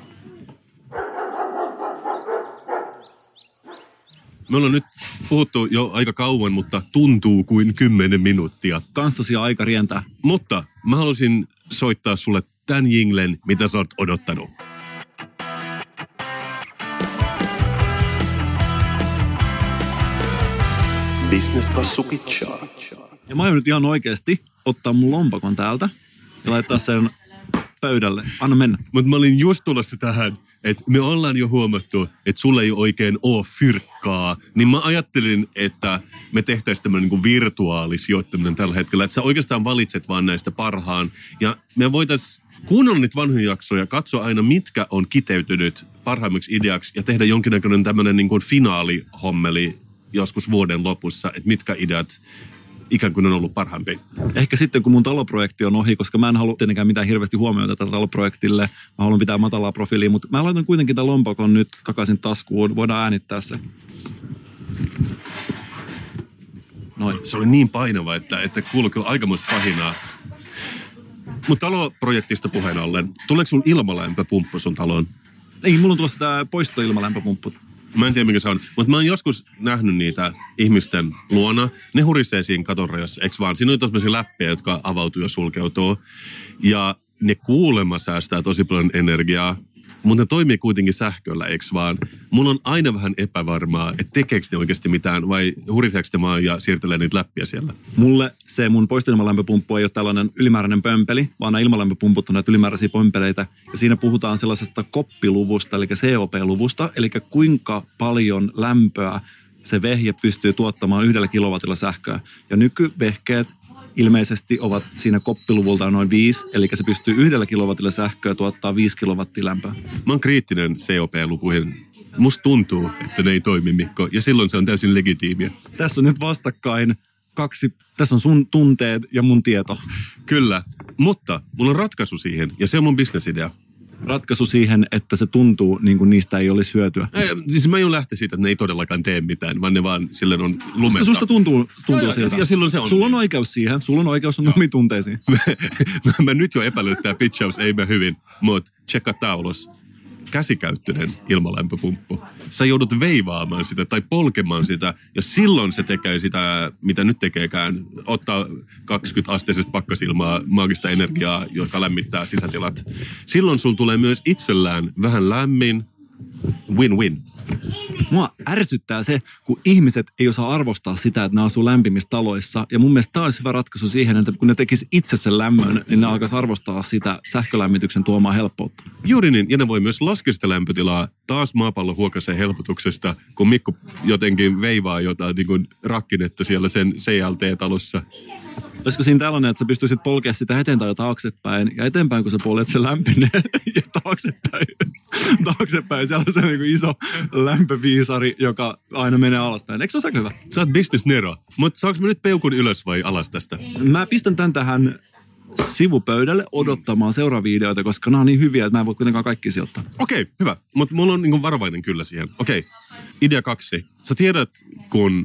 Me ollaan nyt puhuttu jo aika kauan, mutta tuntuu kuin kymmenen minuuttia. Kanssasi aika rientää. Mutta mä haluaisin soittaa sulle tämän jinglen, mitä sä oot odottanut. Business-kassu pitchaa. Ja mä aion nyt ihan oikeasti ottaa mun lompakon täältä ja laittaa sen pöydälle. Anna mennä. Mutta mä olin just tulossa tähän, että me ollaan jo huomattu, että sulla ei oikein ole fyrkkaa. Niin mä ajattelin, että me tehtäisiin tämmöinen niin virtuaalisijoittaminen tällä hetkellä. Että sä oikeastaan valitset vaan näistä parhaan. Ja me voitaisiin kuunnella niitä vanhoja jaksoja, katsoa aina mitkä on kiteytynyt parhaimmiksi ideaksi ja tehdä jonkinnäköinen tämmöinen niin kuin finaalihommeli joskus vuoden lopussa, että mitkä ideat ikään kuin on ollut parhaimpia. Ehkä sitten, kun mun taloprojekti on ohi, koska mä en halua tietenkään mitään hirveästi huomiota tällä taloprojektille. Mä haluan pitää matalaa profiilia, mutta mä laitan kuitenkin tämän lompakon nyt takaisin taskuun. Voidaan äänittää se. Noin. Se oli niin painava, että, että kuului kyllä aikamoista pahinaa. Mutta taloprojektista puheen ollen, tuleeko sun ilmalämpöpumppu sun taloon? Ei, mulla on tulossa tää poistoilmalämpöpumppu. Mä en tiedä, mikä se on. Mutta mä oon joskus nähnyt niitä ihmisten luona. Ne hurisee siinä katon rajassa, eikö vaan? Siinä on tämmöisiä läppejä, jotka avautuu ja sulkeutuu. Ja ne kuulemma säästää tosi paljon energiaa. Mutta ne toimii kuitenkin sähköllä, eikö vaan? Mulla on aina vähän epävarmaa, että tekeekö ne oikeasti mitään vai huriseeko ne vaan ja siirtelee niitä läppiä siellä? Mulle se mun poistoilmalämpöpumppu ei ole tällainen ylimääräinen pömpeli, vaan nämä ilmalämpöpumput on näitä ylimääräisiä pömpeleitä. Ja siinä puhutaan sellaisesta koppiluvusta, eli C O P-luvusta, eli kuinka paljon lämpöä se vehje pystyy tuottamaan yhdellä kilowattilla sähköä. Ja nykyvehkeet ilmeisesti ovat siinä koppiluvulta noin viisi, eli se pystyy yhdellä kilowattilla sähköä tuottaa viisi kilowattia lämpöä. Mä oon kriittinen C O P-lukuihin. Musta tuntuu, että ne ei toimi, Mikko, ja silloin se on täysin legitiimiä. Tässä on nyt vastakkain kaksi, tässä on sun tunteet ja mun tieto. Kyllä, mutta mulla on ratkaisu siihen, ja se on mun bisnesidea. ratkaisu siihen, että se tuntuu niin kuin niistä ei olisi hyötyä? Ei, siis mä en lähteä siitä, että ne ei todellakaan tee mitään, vaan ne vaan silleen on lumetta. Koska susta tuntuu, tuntuu ja, siltä. Ja, ja silloin se on. Sulla on oikeus siihen. Sulla on oikeus on omiin tunteisiin. mä, mä nyt jo epäilen, että tämä pitchaus ei mene hyvin, mutta tsekka tää ulos. Käsikäyttöinen ilmalämpöpumppu. Sä joudut veivaamaan sitä tai polkemaan sitä, ja silloin se tekee sitä, mitä nyt tekeekään, ottaa kaksikymmentä-asteisesta pakkasilmaa maagista energiaa, joka lämmittää sisätilat. Silloin sulla tulee myös itsellään vähän lämmin, win-win. Mua ärsyttää se, kun ihmiset ei osaa arvostaa sitä, että ne asuu lämpimissä taloissa. Ja mun mielestä tämä olisi hyvä ratkaisu siihen, että kun ne tekisi itse sen lämmön, niin ne alkaisi arvostaa sitä sähkölämmityksen tuomaa helppoutta. Juuri niin, ja ne voi myös laskea sitä lämpötilaa. Taas maapallo huokasee helpotuksesta, kun Mikko jotenkin veivaa jotain niin kuin rakkinetta siellä sen C L T-talossa. Olisiko siinä tällainen, että sä pystyisit polkemaan sitä eteen tai taaksepäin, ja eteenpäin kun sä poljet, se lämpenee, ja taaksepäin, taaksepäin siellä on se niin kuin iso lämpöviisari, joka aina menee alaspäin. Eikö se ole aika hyvä? Sä oot business nero, mutta saanko mä nyt peukun ylös vai alas tästä? Mä pistän tän tähän sivupöydälle odottamaan seuraavia ideoita, koska nämä on niin hyviä, että mä en voi kuitenkaan kaikki sijoittaa. Okei, okay, hyvä. Mutta mulla on niin varovainen kyllä siihen. Okei, okay. Idea kaksi. Sä tiedät, kun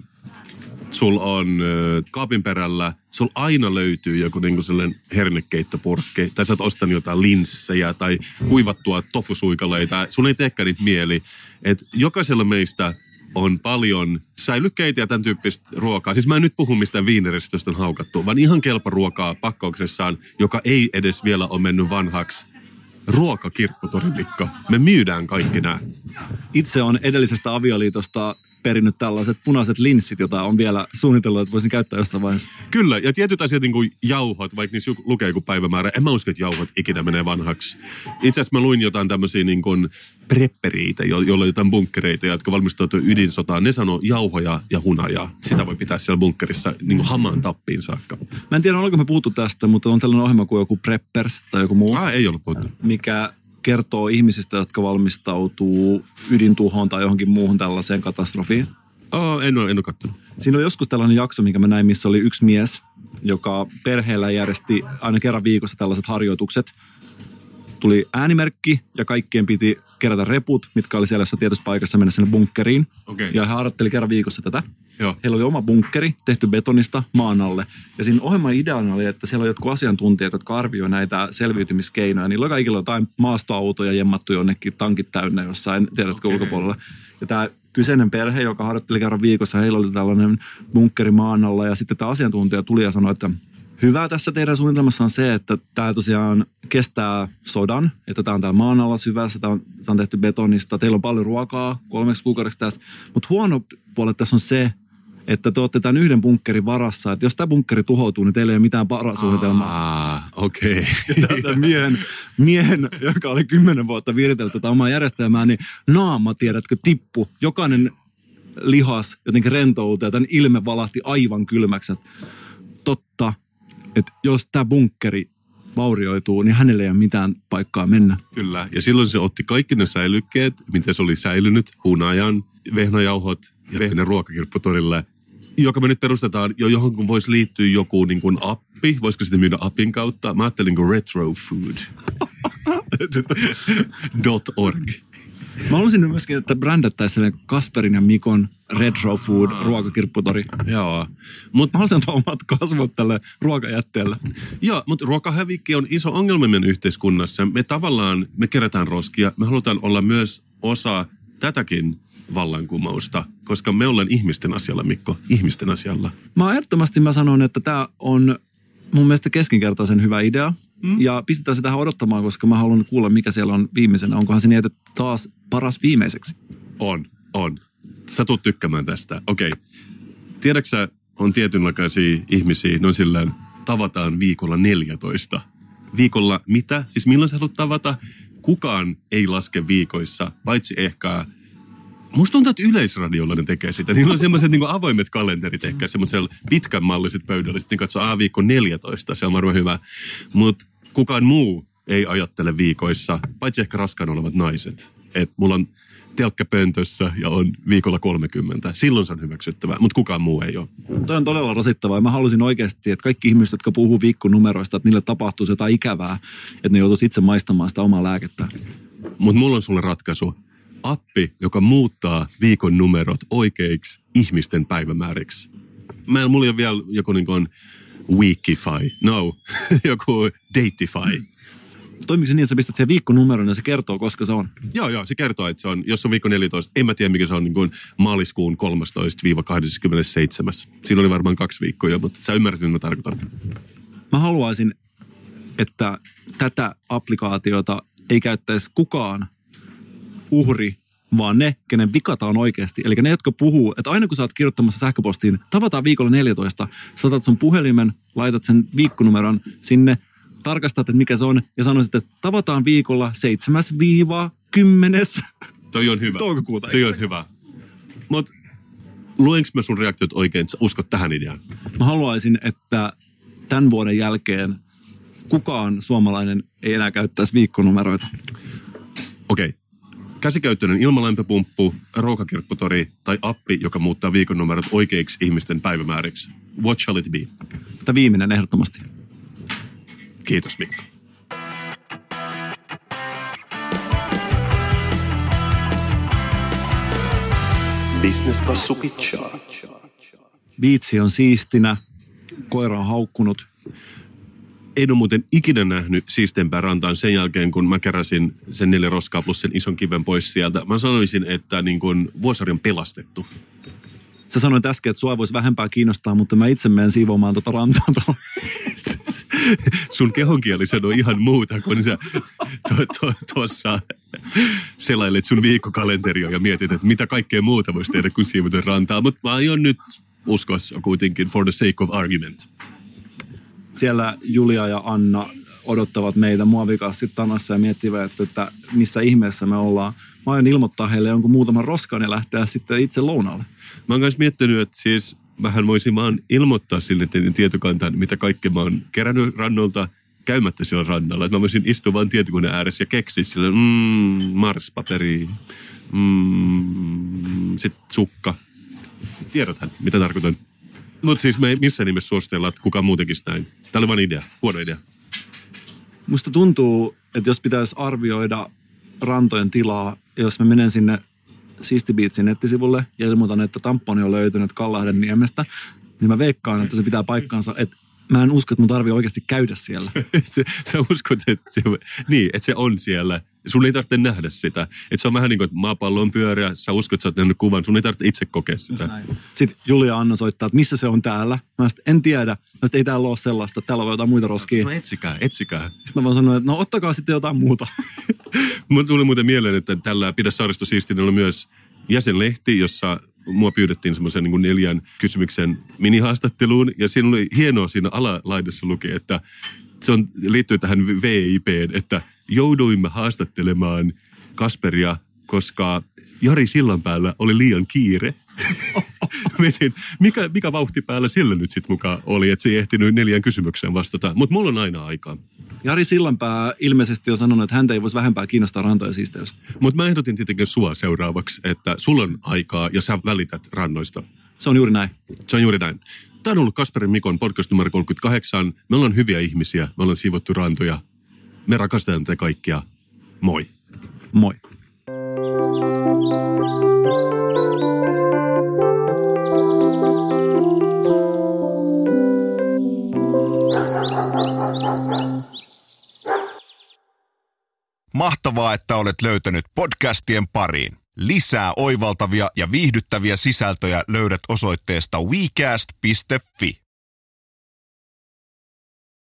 sul on äh, kaapin perällä, sul aina löytyy joku niinku sellainen hernekeittopurkki, tai sä oot ostanut jotain linssejä, tai kuivattua tofusuikaleita. Sun ei teekään niitä mieli. Että jokaisella meistä on paljon säilykkeitä ja tämän tyyppistä ruokaa. Siis mä en nyt puhu mistään viineristä, josta on haukattu, vaan ihan kelparuokaa pakkauksessaan, joka ei edes vielä ole mennyt vanhaksi. Ruokakirpputori, Mikko. Me myydään kaikki nämä. Itse on edellisestä avioliitosta perinnyt tällaiset punaiset linssit, joita on vielä suunnitellut, että voisin käyttää jossain vaiheessa. Kyllä, ja tietyt asiat niin kuin jauhot, vaikka niissä lukee joku päivämäärä. En mä usko, että jauhot ikinä menee vanhaksi. Itse asiassa mä luin jotain tämmöisiä niin kuin prepperiitä, joilla on jotain bunkkereita, jotka valmistautuu ydinsotaan. Ne sanoo jauhoja ja hunajaa. Sitä voi pitää siellä bunkkerissa niin kuin hamaan tappiin saakka. Mä en tiedä, oliko me puhuttu tästä, mutta on tällainen ohjelma kuin joku Preppers tai joku muu. Ah, ei ollut puhuttu. Mikä kertoo ihmisistä, jotka valmistautuu ydintuhoon tai johonkin muuhun tällaiseen katastrofiin. Oh, en ole, en ole kattonut. Siinä oli joskus tällainen jakso, minkä mä näin, missä oli yksi mies, joka perheellä järjesti aina kerran viikossa tällaiset harjoitukset. Tuli äänimerkki ja kaikkien piti kerätä reput, mitkä oli siellä jossain tietyssä paikassa mennä sinne bunkkeriin. Okay. Ja he harjoitteli kerran viikossa tätä. Joo. Heillä oli oma bunkkeri, tehty betonista maan alle. Ja siinä ohjelman ideana oli, että siellä on jotkut asiantuntijat, jotka arvioivat näitä selviytymiskeinoja. Niillä on kaikilla jotain maastoautoja jemmattu jonnekin, tankit täynnä jossain, tiedätkö, okay. ulkopuolella. Ja tämä kyseinen perhe, joka harjoitteli kerran viikossa, heillä oli tällainen bunkkeri maan alla. Ja sitten tämä asiantuntija tuli ja sanoi, että hyvä tässä teidän suunnitelmassa on se, että tämä tosiaan kestää sodan, että tämä on täällä maan alla syvässä, tämä on, tämä on tehty betonista, teillä on paljon ruokaa kolmeksi kuukaudeksi tässä. Mutta huono puoli tässä on se, että te olette tämän yhden bunkkerin varassa, että jos tämä bunkkeri tuhoutuu, niin teillä ei ole mitään varasuunnitelmaa. Ah, okei. Okay. Tämän miehen, miehen, joka oli kymmenen vuotta viritellyt tätä omaa järjestelmää, niin naama, tiedätkö, tippu. Jokainen lihas jotenkin rentoutuu ja tämän ilme valahti aivan kylmäksi. Totta, että jos tämä bunkkeri vaurioituu, niin hänelle ei ole mitään paikkaa mennä. Kyllä, ja silloin se otti kaikki ne säilykkeet, miten se oli säilynyt, hunajan, vehnäjauhot ja vehnäruokakirpputorille, joka me nyt perustetaan, jo johon voisi liittyä joku niin kuin appi, voisiko sitä myydä appin kautta? Mä ajattelin kuin retrofood dot org. Mä haluaisin myöskin, että brändättäisiin Kasperin ja Mikon Retro Food ruokakirpputori. Joo. Mut mä haluaisin antaa omat kasvot tälle ruokajätteelle. Joo, mutta ruokahävikki on iso ongelma meidän yhteiskunnassa. Me tavallaan, me kerätään roskia. Me halutaan olla myös osa tätäkin vallankumousta, koska me ollaan ihmisten asialla, Mikko. Ihmisten asialla. Mä ehdottomasti mä sanon, että tää on mun mielestä keskinkertaisen hyvä idea. Mm. Ja pistetään se tähän odottamaan, koska mä haluan kuulla, mikä siellä on viimeisenä. Onkohan se niin, että taas paras viimeiseksi? On, on. Sä tulet tykkäämään tästä. Okei. Okay. Tiedätkö sä, on tietynlaisia ihmisiä, noin silleen, tavataan viikolla neljätoista. Viikolla mitä? Siis milloin sä haluat tavata? Kukaan ei laske viikoissa, paitsi ehkä... Musta tuntuu, että Yleisradiolla ne tekee sitä. Niillä on semmoiset niin kuin avoimet kalenterit ehkä, semmoisella pitkän malliset pöydällä. Sitten katsoo, aah, viikko neljätoista, se on varmaan hyvä. Mutta kukaan muu ei ajattele viikoissa, paitsi ehkä raskaana olevat naiset. Et mulla on telkkäpöntössä ja on viikolla kolmekymmentä. Silloin se on hyväksyttävää, mutta kukaan muu ei ole. Toi on todella rasittavaa. Mä halusin oikeasti, että kaikki ihmiset, jotka puhuu viikkonumeroista, että niille tapahtuisi jotain ikävää, että ne joutuisi itse maistamaan sitä omaa lääkettä. Mutta mulla on sulle ratkaisu. Appi, joka muuttaa viikon numerot oikeiksi ihmisten päivämääriksi. Mä, mulla ei ole vielä joku niin kuin Weekify, no, joku Dateify. Toimiko se niin, että sä pistät sen viikkonumeron ja se kertoo, koska se on? Joo, joo, se kertoo, että se on, jos on viikko neljätoista, en mä tiedä mikä se on niin kuin maaliskuun kolmastoista kahdeskymmenesseitsemäs. Siinä oli varmaan kaksi viikkoa jo, mutta sä ymmärrät, mitä mä tarkoitan. Mä haluaisin, että tätä applikaatiota ei käyttäisi kukaan uhri, vaan ne, kenen vikata on oikeasti. Eli ne, jotka puhuu, että aina kun sä oot kirjoittamassa sähköpostiin, tavataan viikolla neljätoista, sä otat sun puhelimen, laitat sen viikkonumeron sinne, tarkastat, että mikä se on, ja sanoisit, että tavataan viikolla seitsemäs kymmenes Toi on hyvä. toukokuuta. Toi on hyvä. Mut luenko mä sun reaktiot oikein, että sä uskot tähän ideaan? Mä haluaisin, että tämän vuoden jälkeen kukaan suomalainen ei enää käyttäisi viikkonumeroita. Okei. Okay. Käsikäyttöinen ilmalämpöpumppu, ruokakirpputori tai appi, joka muuttaa viikonnumerot oikeiksi ihmisten päivämääriksi. What shall it be? Tämä viimeinen ehdottomasti. Kiitos, Mikko. Business-kassu pitchaa. Biitsi on siistinä, koira on haukkunut. En ole muuten ikinä nähnyt siistempää rantaan sen jälkeen, kun mä keräsin sen neljä roskaa plus sen ison kiven pois sieltä. Mä sanoisin, että niin kuin Vuosaari on pelastettu. Sä sanoit äsken, että sua voisi vähempää kiinnostaa, mutta mä itse menen siivoamaan tuota rantaa tuolla. Sun kehonkieli sanoo ihan muuta, kun sä tuossa selailet sun viikkokalenteria ja mietit, että mitä kaikkea muuta voisi tehdä kuin siivota rantaa. Mutta mä aion nyt uskoa kuitenkin for the sake of argument. Siellä Julia ja Anna odottavat meitä muovikassit tanassa ja miettivät, että missä ihmeessä me ollaan. Mä aion ilmoittaa heille jonkun muutaman roskan ja lähteä sitten itse lounaalle. Mä oon myös miettinyt, että siis mähän voisin vaan ilmoittaa sinne teidän tietokantaan, mitä kaikkea mä oon kerännyt rannolta käymättä siellä rannalla. Että mä voisin istua vaan tietokoneen ääressä ja keksiä sille, mmm, marspaperi, mmm, sit sukka. Tiedäthän, mitä tarkoitan. Mutta siis me ei missään nimessä suositella, että kukaan muu tekisi näin. Tämä oli vain idea, huono idea. Musta tuntuu, että jos pitäisi arvioida rantojen tilaa, jos mä menen sinne Siisti Beatsin nettisivulle ja ilmoitan, että tamponi on löytynyt Kallahden niemestä, niin mä veikkaan, että se pitää paikkaansa, että mä en usko, että mun tarvii oikeasti käydä siellä. Sä uskot, että se, niin, että se on siellä. Sun ei tarvitse nähdä sitä. Että se on vähän niin kuin, että maapallo on pyöreä, sä uskot, että sä oot nähnyt kuvan, sun ei tarvitse itse kokea sitä. Sitten Julia ja Anna soittaa, että missä se on täällä. Mä sitten en tiedä. Mä sitten ei täällä ole sellaista, täällä on jotain muita roskia. No etsikää, etsikää. Sitten mä vaan sanoin, että no ottakaa sitten jotain muuta. Mun tuli muuten mieleen, että tällä Pidä saaristo siistinä oli myös jäsenlehti, jossa mua pyydettiin semmoisen niin kuin neljän kysymyksen minihaastatteluun. Ja siinä oli hienoa, siinä alalaidassa luki, että se on, liittyy tähän V I P:n, että jouduimme haastattelemaan Kasperia, koska Jari Sillanpäällä oli liian kiire. Mietin, mikä, mikä vauhti päällä sillä nyt sitten mukaan oli, että se ei ehtinyt neljän kysymykseen vastata. Mutta mulla on aina aikaa. Jari Sillanpää ilmeisesti on sanonut, että häntä ei voisi vähempää kiinnostaa rantoja siisteys. Mutta mä ehdotin tietenkin sua seuraavaksi, että sulla on aikaa ja sä välität rannoista. Se on juuri näin. Se on juuri näin. Tämä on ollut Kasperin Mikon podcast numero kolmekymmentäkahdeksan. Me ollaan hyviä ihmisiä, me ollaan siivottu rantoja. Me rakastetaan teitä kaikkia. Moi. Moi. Mahtavaa, että olet löytänyt podcastien pariin. Lisää oivaltavia ja viihdyttäviä sisältöjä löydät osoitteesta we cast piste fi.